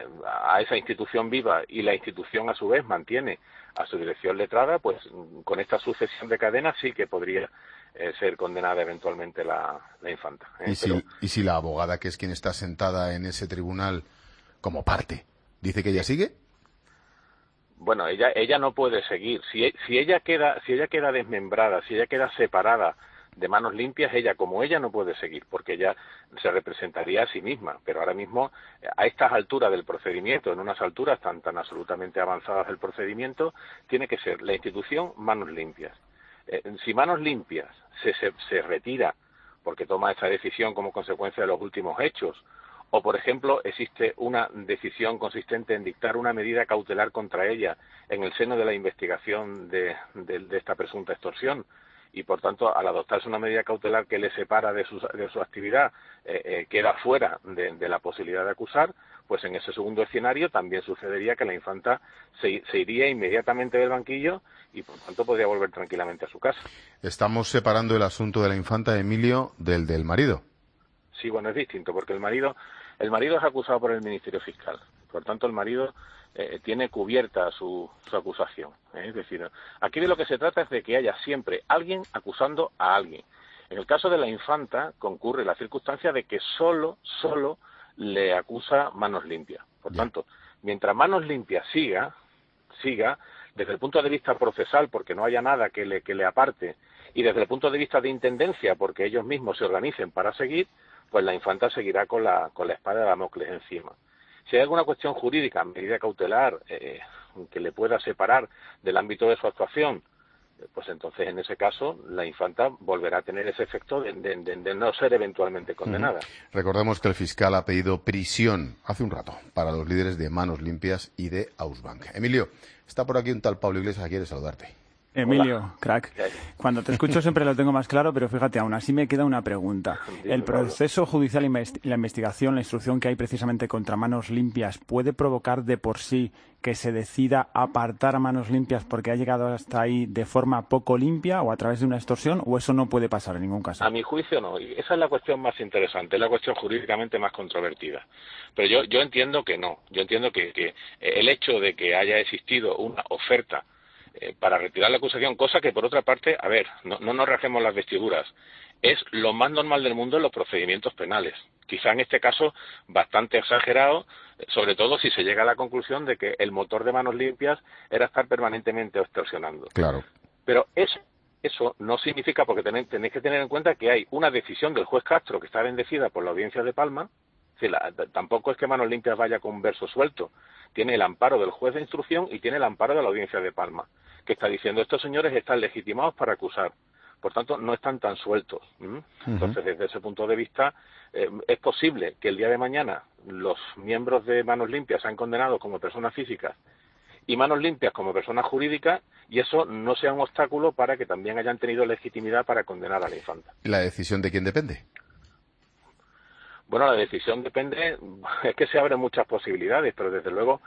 a esa institución viva y la institución a su vez mantiene a su dirección letrada, pues con esta sucesión de cadenas sí que podría ser condenada eventualmente la infanta. ¿Y si la abogada, que es quien está sentada en ese tribunal como parte, dice que ella sigue? Bueno, ella no puede seguir. Si ella queda desmembrada, si ella queda separada de Manos Limpias, ella no puede seguir, porque ella se representaría a sí misma, pero ahora mismo, a estas alturas del procedimiento, en unas alturas tan absolutamente avanzadas del procedimiento, tiene que ser la institución Manos Limpias. Si Manos Limpias se retira porque toma esa decisión como consecuencia de los últimos hechos, o por ejemplo existe una decisión consistente en dictar una medida cautelar contra ella en el seno de la investigación de esta presunta extorsión, y por tanto al adoptarse una medida cautelar que le separa de su actividad, queda fuera de la posibilidad de acusar, pues en ese segundo escenario también sucedería que la infanta se iría inmediatamente del banquillo y por tanto podría volver tranquilamente a su casa. Estamos separando el asunto de la infanta, Emilio, del marido. Sí, bueno, es distinto, porque el marido es acusado por el Ministerio Fiscal. Por tanto, el marido tiene cubierta su acusación. Es decir, aquí de lo que se trata es de que haya siempre alguien acusando a alguien. En el caso de la infanta concurre la circunstancia de que solo le acusa Manos Limpias. Por tanto, mientras Manos Limpias siga, desde el punto de vista procesal, porque no haya nada que le aparte, y desde el punto de vista de intendencia, porque ellos mismos se organicen para seguir, pues la infanta seguirá con la espada de Damocles encima. Si hay alguna cuestión jurídica, medida cautelar, que le pueda separar del ámbito de su actuación, pues entonces en ese caso la infanta volverá a tener ese efecto de no ser eventualmente condenada. Recordemos que el fiscal ha pedido prisión hace un rato para los líderes de Manos Limpias y de Ausbank. Emilio, está por aquí un tal Pablo Iglesias que quiere saludarte. Emilio, Hola. crack, cuando te escucho siempre lo tengo más claro, pero fíjate, aún así me queda una pregunta. ¿El proceso judicial y la investigación, la instrucción que hay precisamente contra Manos Limpias, puede provocar de por sí que se decida apartar a Manos Limpias porque ha llegado hasta ahí de forma poco limpia o a través de una extorsión, o eso no puede pasar en ningún caso? A mi juicio no, y esa es la cuestión más interesante, es la cuestión jurídicamente más controvertida. Pero yo entiendo que no, yo entiendo que el hecho de que haya existido una oferta para retirar la acusación, cosa que por otra parte, a ver, no nos rasguemos las vestiduras, es lo más normal del mundo en los procedimientos penales. Quizá en este caso bastante exagerado, sobre todo si se llega a la conclusión de que el motor de Manos Limpias era estar permanentemente extorsionando. Claro. Pero eso no significa, porque tenéis que tener en cuenta que hay una decisión del juez Castro que está bendecida por la Audiencia de Palma. Sí, tampoco es que Manos Limpias vaya con un verso suelto. Tiene el amparo del juez de instrucción y tiene el amparo de la Audiencia de Palma, que está diciendo estos señores están legitimados para acusar. Por tanto, no están tan sueltos. Entonces, desde ese punto de vista, es posible que el día de mañana los miembros de Manos Limpias sean condenados como personas físicas y Manos Limpias como personas jurídicas, y eso no sea un obstáculo para que también hayan tenido legitimidad para condenar a la infanta. ¿Y la decisión de quién depende? Bueno, la decisión depende, es que se abren muchas posibilidades, pero desde luego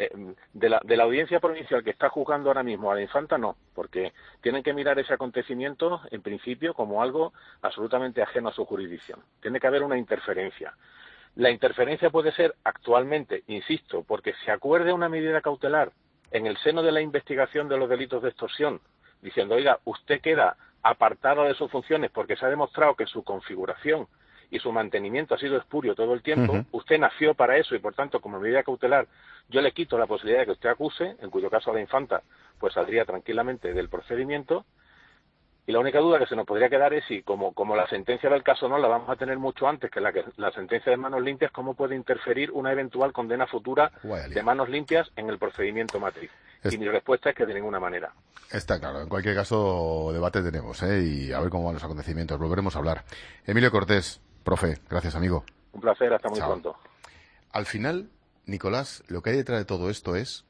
de la audiencia provincial que está juzgando ahora mismo a la infanta no, porque tienen que mirar ese acontecimiento en principio como algo absolutamente ajeno a su jurisdicción. Tiene que haber una interferencia. La interferencia puede ser actualmente, insisto, porque se acuerde una medida cautelar en el seno de la investigación de los delitos de extorsión, diciendo, oiga, usted queda apartado de sus funciones porque se ha demostrado que su configuración y su mantenimiento ha sido espurio todo el tiempo, usted nació para eso y por tanto como medida cautelar yo le quito la posibilidad de que usted acuse, en cuyo caso la infanta pues saldría tranquilamente del procedimiento, y la única duda que se nos podría quedar es si como la sentencia del caso no la vamos a tener mucho antes que la sentencia de Manos Limpias, cómo puede interferir una eventual condena futura de Manos Limpias en el procedimiento matriz. Y mi respuesta es que de ninguna manera. Está claro. En cualquier caso, debate tenemos, y a ver cómo van los acontecimientos. Volveremos a hablar. Emilio Cortés, profe, gracias, amigo. Un placer, hasta muy pronto. Al final, Nicolás, lo que hay detrás de todo esto es,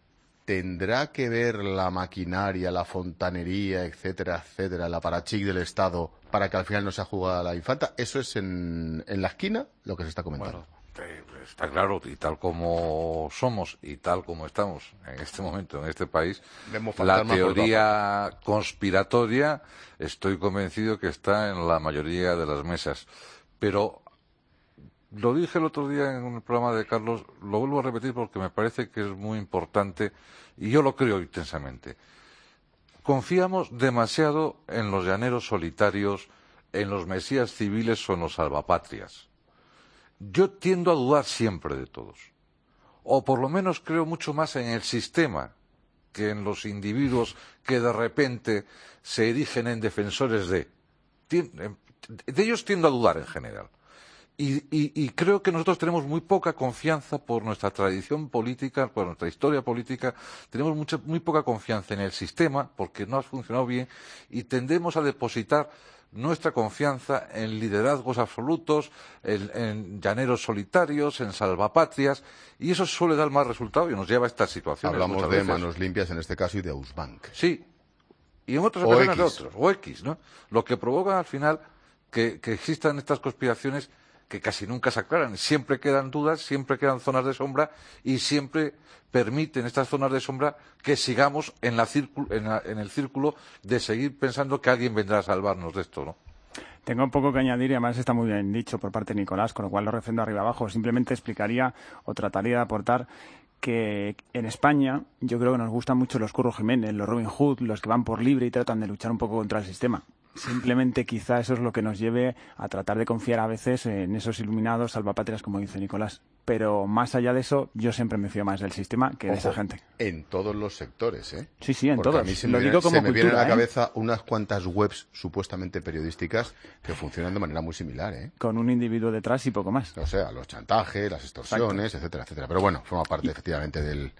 ¿tendrá que ver la maquinaria, la fontanería, etcétera, etcétera, el aparachic del Estado para que al final no sea jugada la infanta? ¿Eso es en la esquina lo que se está comentando? Bueno, está claro, y tal como somos y tal como estamos en este momento en este país, la teoría conspiratoria estoy convencido que está en la mayoría de las mesas. Pero lo dije el otro día en el programa de Carlos, lo vuelvo a repetir porque me parece que es muy importante y yo lo creo intensamente. Confiamos demasiado en los llaneros solitarios, en los mesías civiles o en los salvapatrias. Yo tiendo a dudar siempre de todos. O por lo menos creo mucho más en el sistema que en los individuos que de repente se erigen en defensores de ellos tiendo a dudar en general. Y creo que nosotros tenemos muy poca confianza por nuestra tradición política, por nuestra historia política, tenemos muy poca confianza en el sistema porque no ha funcionado bien y tendemos a depositar nuestra confianza en liderazgos absolutos, en llaneros solitarios, en salvapatrias, y eso suele dar más resultado y nos lleva a estas situaciones. Hablamos de Manos Limpias en este caso y de Ausbank. Sí, y en otras ocasiones de otros, o X, ¿no? Lo que provoca al final que existan estas conspiraciones que casi nunca se aclaran. Siempre quedan dudas, siempre quedan zonas de sombra y siempre permiten estas zonas de sombra que sigamos en el círculo de seguir pensando que alguien vendrá a salvarnos de esto, ¿no? Tengo un poco que añadir y además está muy bien dicho por parte de Nicolás, con lo cual lo refrendo arriba abajo. Simplemente explicaría o trataría de aportar que en España yo creo que nos gustan mucho los Curro Jiménez, los Robin Hood, los que van por libre y tratan de luchar un poco contra el sistema. Simplemente quizá eso es lo que nos lleve a tratar de confiar a veces en esos iluminados salvapatrias, como dice Nicolás. Pero más allá de eso, yo siempre me fío más del sistema que de esa gente. En todos los sectores, ¿eh? Sí, en porque todos. A mí se me vienen a la cabeza unas cuantas webs supuestamente periodísticas que funcionan de manera muy similar, ¿eh? Con un individuo detrás y poco más. O sea, los chantajes, las extorsiones, etcétera, etcétera. Pero bueno, forma parte efectivamente del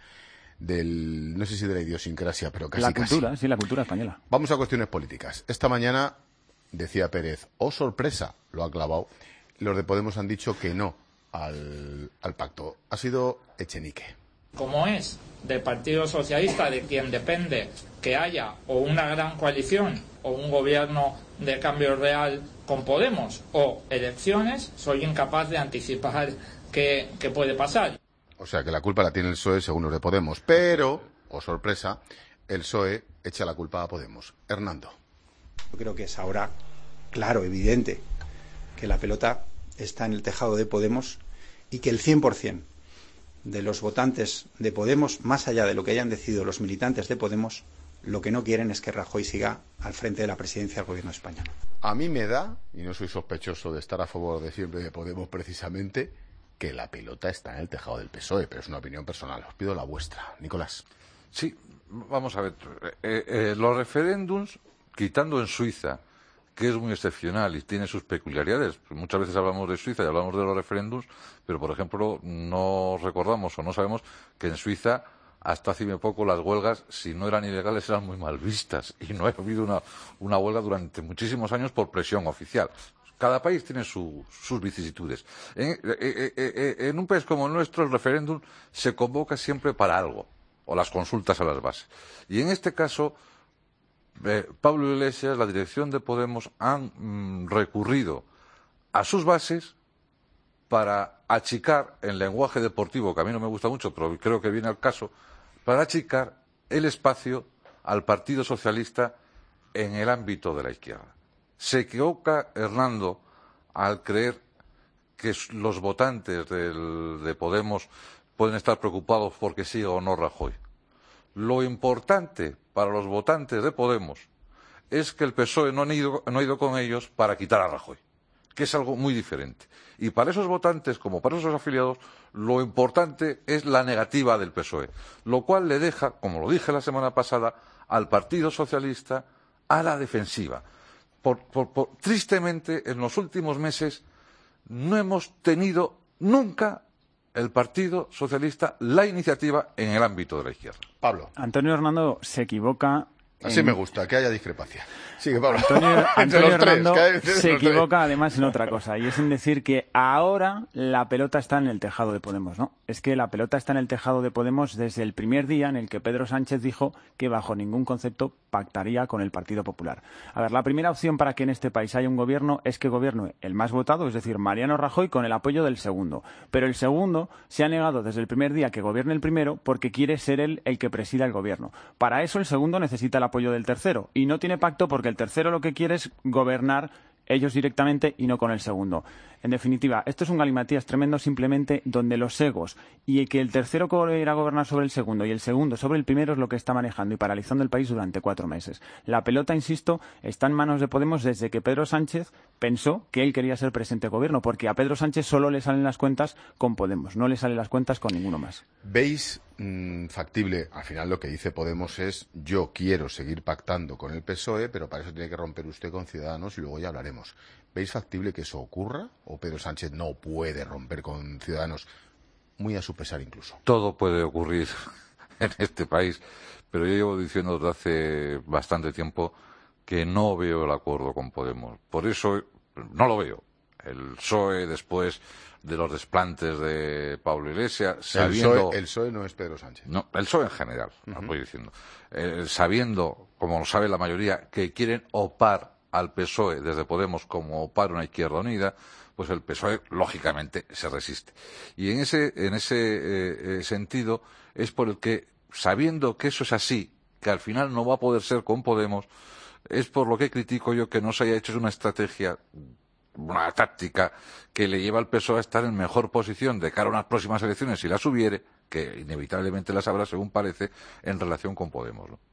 no sé si de la idiosincrasia, pero casi. La cultura, sí, la cultura española. Vamos a cuestiones políticas. Esta mañana decía Pérez, oh sorpresa, lo ha clavado, los de Podemos han dicho que no al pacto. Ha sido Echenique. Como es del Partido Socialista, de quien depende que haya o una gran coalición o un gobierno de cambio real con Podemos o elecciones, soy incapaz de anticipar qué puede pasar. O sea, que la culpa la tiene el PSOE según los de Podemos. Pero, oh sorpresa, el PSOE echa la culpa a Podemos. Hernando. Yo creo que es ahora claro, evidente, que la pelota está en el tejado de Podemos y que el 100% de los votantes de Podemos, más allá de lo que hayan decidido los militantes de Podemos, lo que no quieren es que Rajoy siga al frente de la presidencia del gobierno español. A mí me da, y no soy sospechoso de estar a favor de siempre de Podemos precisamente, que la pelota está en el tejado del PSOE, pero es una opinión personal. Os pido la vuestra. Nicolás. Sí, vamos a ver. Los referéndums, quitando en Suiza, que es muy excepcional y tiene sus peculiaridades. Muchas veces hablamos de Suiza y hablamos de los referéndums, pero, por ejemplo, no recordamos o no sabemos que en Suiza, hasta hace muy poco, las huelgas, si no eran ilegales, eran muy mal vistas. Y no ha habido una huelga durante muchísimos años por presión oficial. Cada país tiene sus vicisitudes. En un país como el nuestro, el referéndum se convoca siempre para algo, o las consultas a las bases. Y en este caso, Pablo Iglesias, la dirección de Podemos, han recurrido a sus bases para achicar, en lenguaje deportivo, que a mí no me gusta mucho, pero creo que viene al caso, para achicar el espacio al Partido Socialista en el ámbito de la izquierda. Se equivoca Hernando al creer que los votantes de Podemos pueden estar preocupados porque siga o no Rajoy. Lo importante para los votantes de Podemos es que el PSOE no ha ido con ellos para quitar a Rajoy, que es algo muy diferente. Y para esos votantes, como para esos afiliados, lo importante es la negativa del PSOE, lo cual le deja, como lo dije la semana pasada, al Partido Socialista a la defensiva. Tristemente, en los últimos meses no hemos tenido nunca el Partido Socialista la iniciativa en el ámbito de la izquierda. Pablo. Antonio Hernando se equivoca. Así me gusta, que haya discrepancia. Sigue, Pablo. Antonio Hernando se equivoca además en otra cosa, y es en decir que ahora la pelota está en el tejado de Podemos, ¿no? Es que la pelota está en el tejado de Podemos desde el primer día en el que Pedro Sánchez dijo que bajo ningún concepto pactaría con el Partido Popular. A ver, la primera opción para que en este país haya un gobierno es que gobierne el más votado, es decir, Mariano Rajoy, con el apoyo del segundo. Pero el segundo se ha negado desde el primer día que gobierne el primero porque quiere ser él el que presida el gobierno. Para eso el segundo necesita el apoyo del tercero y no tiene pacto porque el tercero lo que quiere es gobernar ellos directamente y no con el segundo. En definitiva, esto es un galimatías tremendo simplemente donde los egos y que el tercero quiera gobernar sobre el segundo y el segundo sobre el primero es lo que está manejando y paralizando el país durante 4 meses. La pelota, insisto, está en manos de Podemos desde que Pedro Sánchez pensó que él quería ser presidente de gobierno, porque a Pedro Sánchez solo le salen las cuentas con Podemos, no le salen las cuentas con ninguno más. ¿Veis factible? Al final lo que dice Podemos es: yo quiero seguir pactando con el PSOE, pero para eso tiene que romper usted con Ciudadanos y luego ya hablaremos. ¿Veis factible que eso ocurra? ¿O Pedro Sánchez no puede romper con Ciudadanos, muy a su pesar incluso? Todo puede ocurrir en este país, pero yo llevo diciendo desde hace bastante tiempo que no veo el acuerdo con Podemos. Por eso no lo veo. El PSOE, después de los desplantes de Pablo Iglesias, sabiendo... El PSOE no es Pedro Sánchez. No, el PSOE en general, lo voy diciendo. Sabiendo, como lo sabe la mayoría, que quieren opar al PSOE desde Podemos como opar una izquierda unida, pues el PSOE, lógicamente, se resiste. Y en ese sentido es por el que, sabiendo que eso es así, que al final no va a poder ser con Podemos, es por lo que critico yo que no se haya hecho una estrategia, una táctica que le lleva al PSOE a estar en mejor posición de cara a unas próximas elecciones, si las hubiere, que inevitablemente las habrá, según parece, en relación con Podemos, ¿no?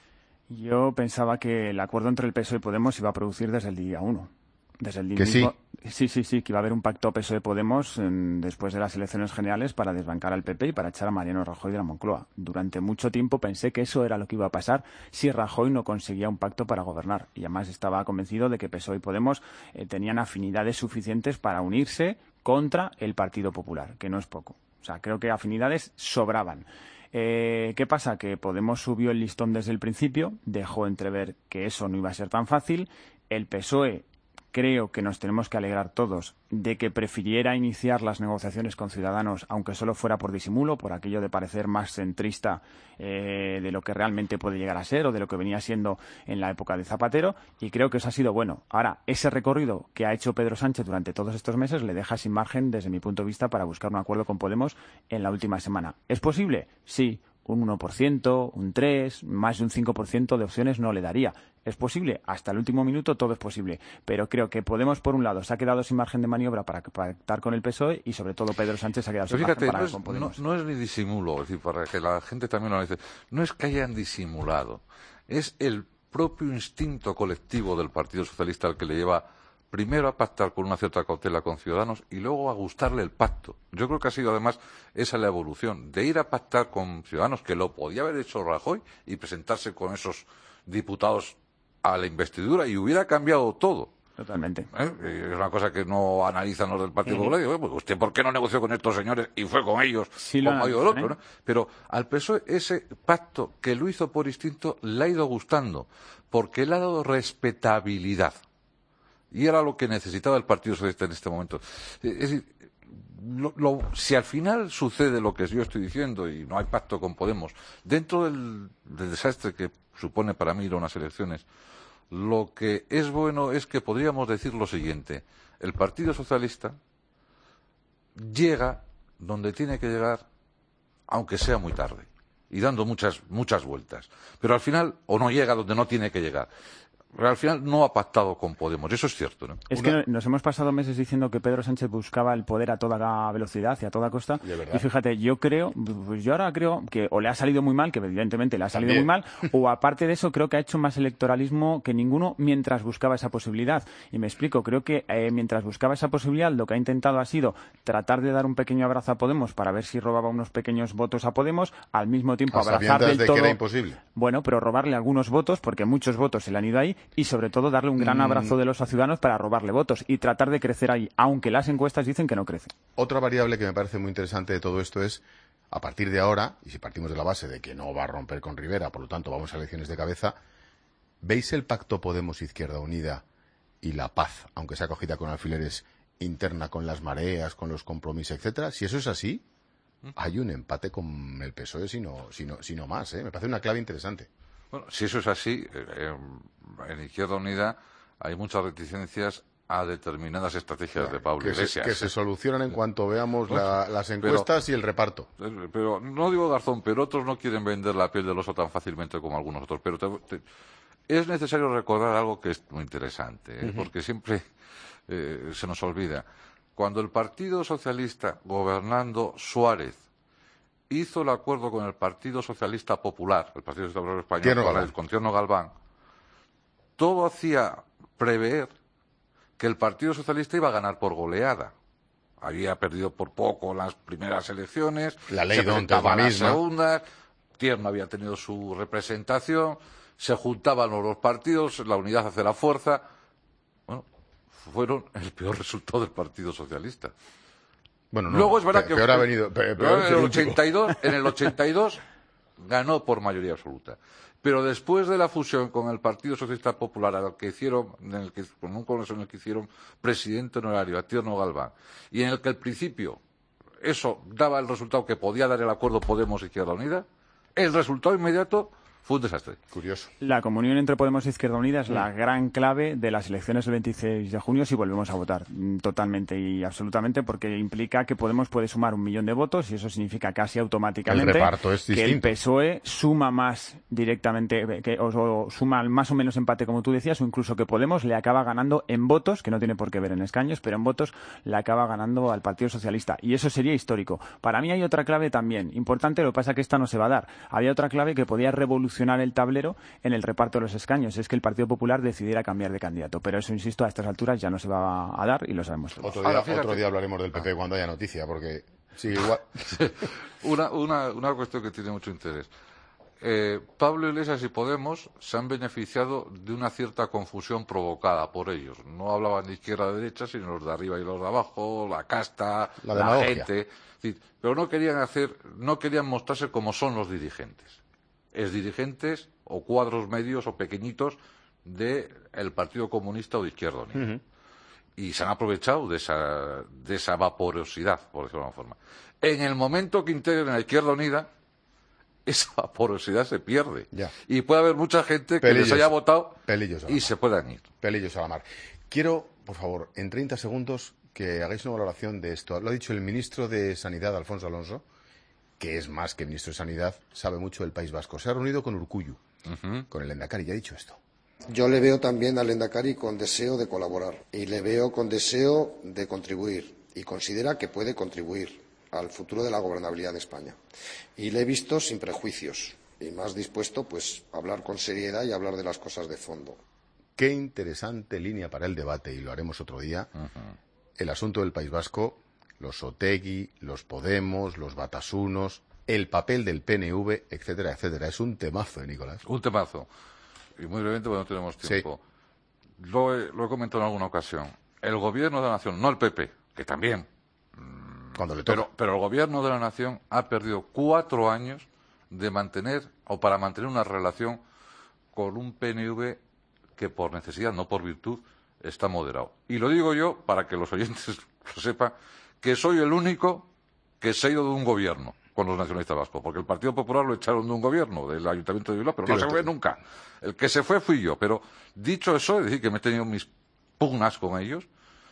Yo pensaba que el acuerdo entre el PSOE y Podemos iba a producir desde el día 1. Desde el día ¿Que mismo, sí, que iba a haber un pacto PSOE-Podemos después de las elecciones generales para desbancar al PP y para echar a Mariano Rajoy de la Moncloa. Durante mucho tiempo pensé que eso era lo que iba a pasar si Rajoy no conseguía un pacto para gobernar. Y además estaba convencido de que PSOE y Podemos tenían afinidades suficientes para unirse contra el Partido Popular, que no es poco. O sea, creo que afinidades sobraban. ¿Qué pasa? Que Podemos subió el listón desde el principio, dejó entrever que eso no iba a ser tan fácil. El PSOE, creo que nos tenemos que alegrar todos de que prefiriera iniciar las negociaciones con Ciudadanos, aunque solo fuera por disimulo, por aquello de parecer más centrista de lo que realmente puede llegar a ser o de lo que venía siendo en la época de Zapatero, y creo que eso ha sido bueno. Ahora, ese recorrido que ha hecho Pedro Sánchez durante todos estos meses le deja sin margen, desde mi punto de vista, para buscar un acuerdo con Podemos en la última semana. ¿Es posible? Sí. Un 1%, un 3%, más de un 5% de opciones no le daría. ¿Es posible? Hasta el último minuto todo es posible. Pero creo que Podemos, por un lado, se ha quedado sin margen de maniobra para pactar con el PSOE y, sobre todo, Pedro Sánchez se ha quedado sin margen para con Podemos. No es ni disimulo, es decir, para que la gente también lo dice. No es que hayan disimulado. Es el propio instinto colectivo del Partido Socialista el que le lleva primero a pactar con una cierta cautela con Ciudadanos y luego a gustarle el pacto. Yo creo que ha sido además esa la evolución, de ir a pactar con Ciudadanos, que lo podía haber hecho Rajoy, y presentarse con esos diputados a la investidura y hubiera cambiado todo. Totalmente. Es una cosa que no analizan los del Partido Popular. Digo, pues ¿usted por qué no negoció con estos señores y fue con ellos, como el otro? ¿No? Pero al PSOE ese pacto que lo hizo por instinto le ha ido gustando, porque le ha dado respetabilidad. Y era lo que necesitaba el Partido Socialista en este momento. Es decir, si al final sucede lo que yo estoy diciendo y no hay pacto con Podemos, dentro del desastre que supone para mí ir a unas elecciones, lo que es bueno es que podríamos decir lo siguiente: el Partido Socialista llega donde tiene que llegar, aunque sea muy tarde, y dando muchas vueltas. Pero al final, o no llega donde no tiene que llegar. Pero al final no ha pactado con Podemos, eso es cierto, ¿no? Es que nos hemos pasado meses diciendo que Pedro Sánchez buscaba el poder a toda velocidad y a toda costa. Y fíjate, yo ahora creo que o le ha salido muy mal, que evidentemente le ha salido muy mal, o aparte de eso creo que ha hecho más electoralismo que ninguno mientras buscaba esa posibilidad. Y me explico, creo que mientras buscaba esa posibilidad lo que ha intentado ha sido tratar de dar un pequeño abrazo a Podemos para ver si robaba unos pequeños votos a Podemos, al mismo tiempo abrazar del todo. Que era imposible. Bueno, pero robarle algunos votos, porque muchos votos se le han ido ahí, y sobre todo darle un gran abrazo de los Ciudadanos para robarle votos y tratar de crecer ahí, aunque las encuestas dicen que no crece. Otra variable que me parece muy interesante de todo esto es, a partir de ahora, y si partimos de la base de que no va a romper con Rivera, por lo tanto vamos a elecciones de cabeza, ¿veis el pacto Podemos-Izquierda Unida y la paz, aunque sea cogida con alfileres, interna con las mareas, con los compromisos, etcétera? Si eso es así, hay un empate con el PSOE, si no más, ¿eh? Me parece una clave interesante. Bueno, si eso es así, en Izquierda Unida hay muchas reticencias a determinadas estrategias de Pablo Iglesias. Que se solucionan en cuanto veamos las encuestas y el reparto. Pero no digo Garzón, pero otros no quieren vender la piel del oso tan fácilmente como algunos otros. Pero es necesario recordar algo que es muy interesante, porque siempre se nos olvida. Cuando el Partido Socialista, gobernando Suárez, hizo el acuerdo con el Partido Socialista Popular, el Partido Socialista Español, con Tierno Galván, todo hacía prever que el Partido Socialista iba a ganar por goleada. Había perdido por poco las primeras elecciones, la ley se presentaba las segundas, Tierno había tenido su representación, se juntaban los partidos, la unidad hace la fuerza. Bueno, fueron el peor resultado del Partido Socialista. Bueno, no, luego es verdad que peor ha venido. En el 82 ganó por mayoría absoluta. Pero después de la fusión con el Partido Socialista Popular, con un congreso en el que hicieron presidente honorario a Tierno Galván, y en el que al principio eso daba el resultado que podía dar el acuerdo Podemos-Izquierda Unida, el resultado inmediato Fue un desastre. Curioso. La comunión entre Podemos e Izquierda Unida es la gran clave de las elecciones del 26 de junio si volvemos a votar. Totalmente y absolutamente, porque implica que Podemos puede sumar 1 millón de votos y eso significa casi automáticamente el reparto es que el PSOE suma más directamente, o suma más o menos empate, como tú decías, o incluso que Podemos le acaba ganando en votos, que no tiene por qué ver en escaños, pero en votos le acaba ganando al Partido Socialista. Y eso sería histórico. Para mí hay otra clave también importante, lo que pasa es que esta no se va a dar. Había otra clave que podía revolucionar el tablero en el reparto de los escaños, es que el Partido Popular decidiera cambiar de candidato, pero eso, insisto, a estas alturas ya no se va a dar y lo sabemos todos. Otro día hablaremos del PP cuando haya noticia, porque sigue igual. una cuestión que tiene mucho interés. Pablo Iglesias y Podemos se han beneficiado de una cierta confusión provocada por ellos. No hablaban de izquierda a derecha, sino los de arriba y los de abajo, la casta, la gente. Pero no querían mostrarse como son los dirigentes. Es dirigentes o cuadros medios o pequeñitos del Partido Comunista o de Izquierda Unida. Y se han aprovechado de esa vaporosidad, por decirlo de alguna forma. En el momento que integren a Izquierda Unida, esa vaporosidad se pierde. Ya. Y puede haber mucha gente que les haya votado y se puedan ir. Pelillos a la mar. Quiero, por favor, en 30 segundos, que hagáis una valoración de esto. Lo ha dicho el ministro de Sanidad, Alfonso Alonso, que es más que ministro de Sanidad, sabe mucho del País Vasco. Se ha reunido con Urkullu, con el Lehendakari, y ha dicho esto. Yo le veo también al Lehendakari con deseo de colaborar y le veo con deseo de contribuir y considera que puede contribuir al futuro de la gobernabilidad de España. Y le he visto sin prejuicios y más dispuesto pues a hablar con seriedad y a hablar de las cosas de fondo. Qué interesante línea para el debate, y lo haremos otro día. El asunto del País Vasco, los Otegi, los Podemos, los Batasunos, el papel del PNV, etcétera, etcétera. Es un temazo, Nicolás. Un temazo. Y muy brevemente, porque no tenemos tiempo. Sí. Lo he comentado en alguna ocasión. El gobierno de la nación, no el PP, que también. Cuando le toca. Pero el gobierno de la nación ha perdido 4 años para mantener una relación con un PNV que por necesidad, no por virtud, está moderado. Y lo digo yo, para que los oyentes lo sepan, que soy el único que se ha ido de un gobierno con los nacionalistas vascos, porque el Partido Popular lo echaron de un gobierno, del Ayuntamiento de Bilbao, pero no se fue nunca. El que se fue fui yo. Pero dicho eso, es decir, que me he tenido mis pugnas con ellos.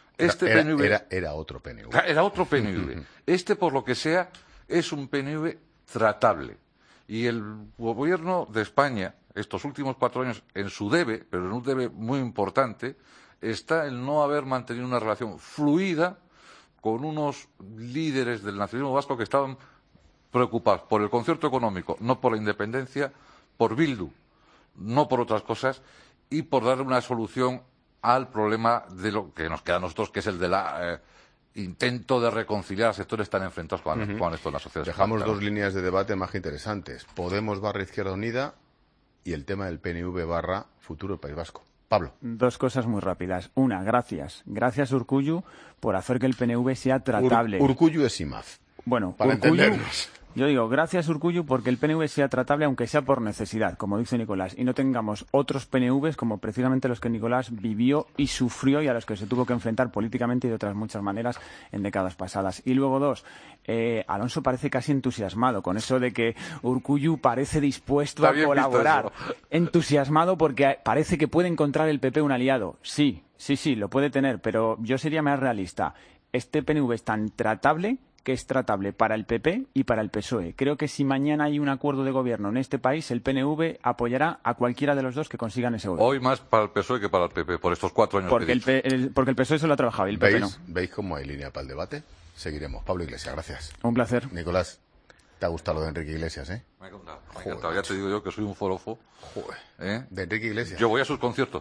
Era otro PNV. Era otro PNV. Por lo que sea, es un PNV tratable. Y el gobierno de España, estos últimos 4 años, en su debe, pero en un debe muy importante, está el no haber mantenido una relación fluida con unos líderes del nacionalismo vasco que estaban preocupados por el concierto económico, no por la independencia, por Bildu, no por otras cosas, y por darle una solución al problema de lo que nos queda a nosotros, que es el de la intento de reconciliar a sectores tan enfrentados con esto en la sociedad. Dejamos 2 líneas de debate más interesantes. Podemos / Izquierda Unida y el tema del PNV / futuro del País Vasco. Pablo. 2 cosas muy rápidas. Una, gracias. Gracias, Urkullu, por hacer que el PNV sea tratable. Urkullu es IMAF. Bueno, para Urkullu, entendernos. Yo digo, gracias, Urkullu, porque el PNV sea tratable, aunque sea por necesidad, como dice Nicolás, y no tengamos otros PNVs como precisamente los que Nicolás vivió y sufrió y a los que se tuvo que enfrentar políticamente y de otras muchas maneras en décadas pasadas. Y luego 2, Alonso parece casi entusiasmado con eso de que Urkullu parece dispuesto a colaborar. Entusiasmado porque parece que puede encontrar el PP un aliado. Sí, lo puede tener, pero yo sería más realista. Este PNV es tan tratable que es tratable para el PP y para el PSOE. Creo que si mañana hay un acuerdo de gobierno en este país, el PNV apoyará a cualquiera de los dos que consigan ese gobierno. Hoy más para el PSOE que para el PP, por estos 4 años porque que he dicho. Porque el PSOE se lo ha trabajado y el PP no. ¿Veis cómo hay línea para el debate? Seguiremos. Pablo Iglesias, gracias. Un placer. Nicolás, te ha gustado lo de Enrique Iglesias, ¿eh? Me ha encantado. Ya te digo yo que soy un forofo. Joder. De Enrique Iglesias. Yo voy a sus conciertos.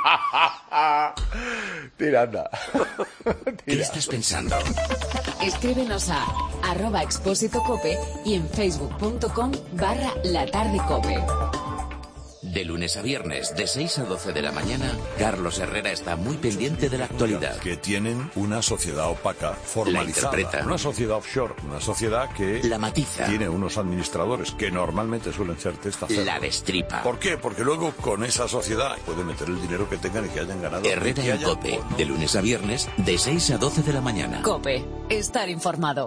Tira, anda. ¿Qué estás pensando? Escríbenos a @expósitocope y en facebook.com/latardecope. De lunes a viernes, de 6 a 12 de la mañana, Carlos Herrera está muy pendiente de la actualidad. Que tienen una sociedad opaca, formalizada. La interpreta. Una sociedad offshore, una sociedad que la matiza. Tiene unos administradores que normalmente suelen ser testaferros. La destripa. ¿Por qué? Porque luego con esa sociedad pueden meter el dinero que tengan y que hayan ganado. Herrera en COPE, de lunes a viernes, de 6 a 12 de la mañana. COPE, estar informado.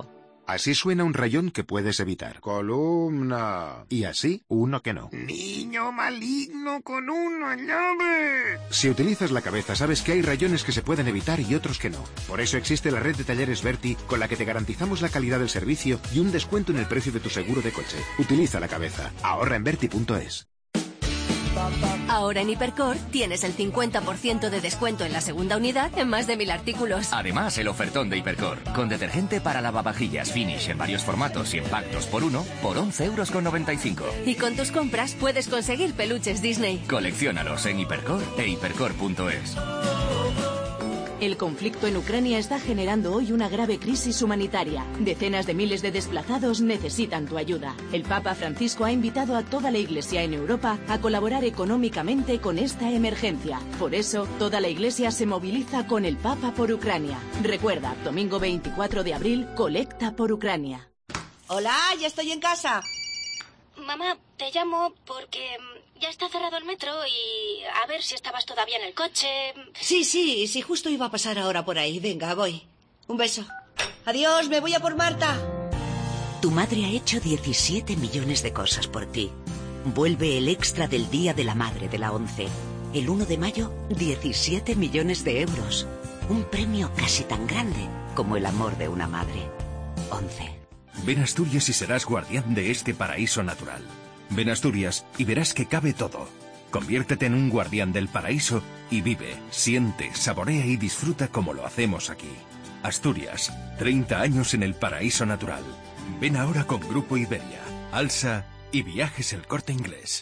Así suena un rayón que puedes evitar. Columna. Y así, uno que no. Niño maligno con una llave. Si utilizas la cabeza, sabes que hay rayones que se pueden evitar y otros que no. Por eso existe la red de talleres Berti, con la que te garantizamos la calidad del servicio y un descuento en el precio de tu seguro de coche. Utiliza la cabeza. Ahorra en Berti.es. Ahora en Hipercor tienes el 50% de descuento en la segunda unidad en más de 1000 artículos. Además, el ofertón de Hipercor, con detergente para lavavajillas Finish en varios formatos y en pack 2x1 por 11,95 €. Y con tus compras puedes conseguir peluches Disney. Colecciónalos en Hipercor e hipercor.es. El conflicto en Ucrania está generando hoy una grave crisis humanitaria. Decenas de miles de desplazados necesitan tu ayuda. El Papa Francisco ha invitado a toda la Iglesia en Europa a colaborar económicamente con esta emergencia. Por eso, toda la Iglesia se moviliza con el Papa por Ucrania. Recuerda, domingo 24 de abril, colecta por Ucrania. Hola, ya estoy en casa. Mamá, te llamo porque ya está cerrado el metro y a ver si estabas todavía en el coche. Sí, justo iba a pasar ahora por ahí. Venga, voy. Un beso. Adiós, me voy a por Marta. Tu madre ha hecho 17 millones de cosas por ti. Vuelve el extra del Día de la Madre de la ONCE. El 1 de mayo, 17 millones de euros. Un premio casi tan grande como el amor de una madre. ONCE. Ven a Asturias y serás guardián de este paraíso natural. Ven a Asturias y verás que cabe todo. Conviértete en un guardián del paraíso y vive, siente, saborea y disfruta como lo hacemos aquí. Asturias, 30 años en el paraíso natural. Ven ahora con Grupo Iberia, Alsa y Viajes El Corte Inglés.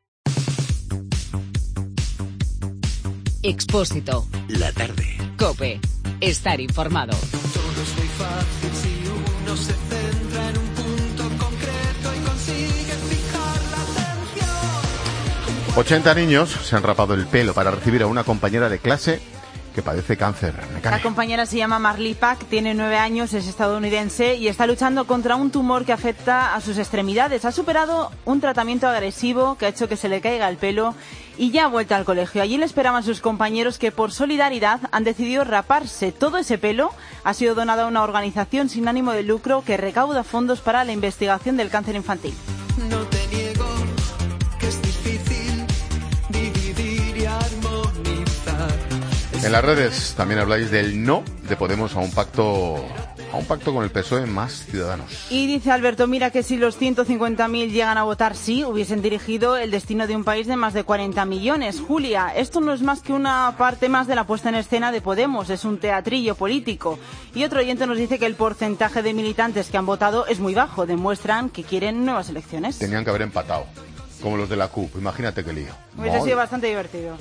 Expósito. La tarde. COPE. Estar informado. Todo es muy fácil si uno se centra en un punto concreto y consigue fijar la atención. 80 niños se han rapado el pelo para recibir a una compañera de clase que padece cáncer mecánico. La compañera se llama Marley Pack, tiene 9 años, es estadounidense y está luchando contra un tumor que afecta a sus extremidades. Ha superado un tratamiento agresivo que ha hecho que se le caiga el pelo y ya ha vuelto al colegio. Allí le esperaban sus compañeros que por solidaridad han decidido raparse. Todo ese pelo ha sido donado a una organización sin ánimo de lucro que recauda fondos para la investigación del cáncer infantil. No te niego que es difícil dividir y armonizar. En las redes también habláis del no de Podemos a un pacto con el PSOE más Ciudadanos. Y dice Alberto, mira que si los 150.000 llegan a votar sí, hubiesen dirigido el destino de un país de más de 40 millones. Julia, esto no es más que una parte más de la puesta en escena de Podemos, es un teatrillo político. Y otro oyente nos dice que el porcentaje de militantes que han votado es muy bajo, demuestran que quieren nuevas elecciones. Tenían que haber empatado, como los de la CUP, imagínate qué lío. Hubiese sido bastante divertido.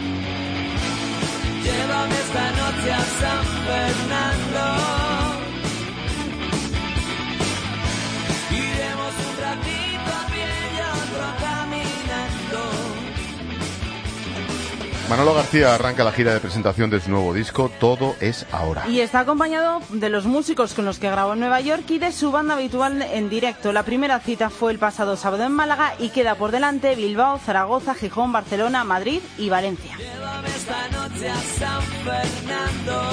Llévame esta noche a San Fernando. Iremos un ratito a pie y otro caminando. Manolo García arranca la gira de presentación de su nuevo disco, Todo es Ahora. Y está acompañado de los músicos con los que grabó en Nueva York y de su banda habitual en directo. La primera cita fue el pasado sábado en Málaga y queda por delante Bilbao, Zaragoza, Gijón, Barcelona, Madrid y Valencia. Llévame esta noche a San Fernando.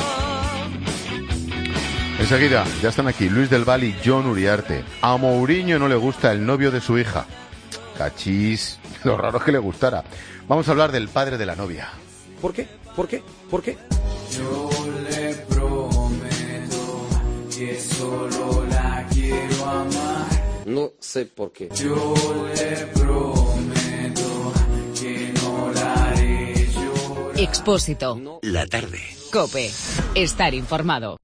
Enseguida, ya están aquí Luis del Val y John Uriarte. A Mourinho no le gusta el novio de su hija. Cachis, lo raro es que le gustara. Vamos a hablar del padre de la novia. ¿Por qué? ¿Por qué? ¿Por qué? Yo le prometo que solo la quiero amar. No sé por qué. Yo le prometo que no la haré llorar. Expósito. La tarde. COPE. Estar informado.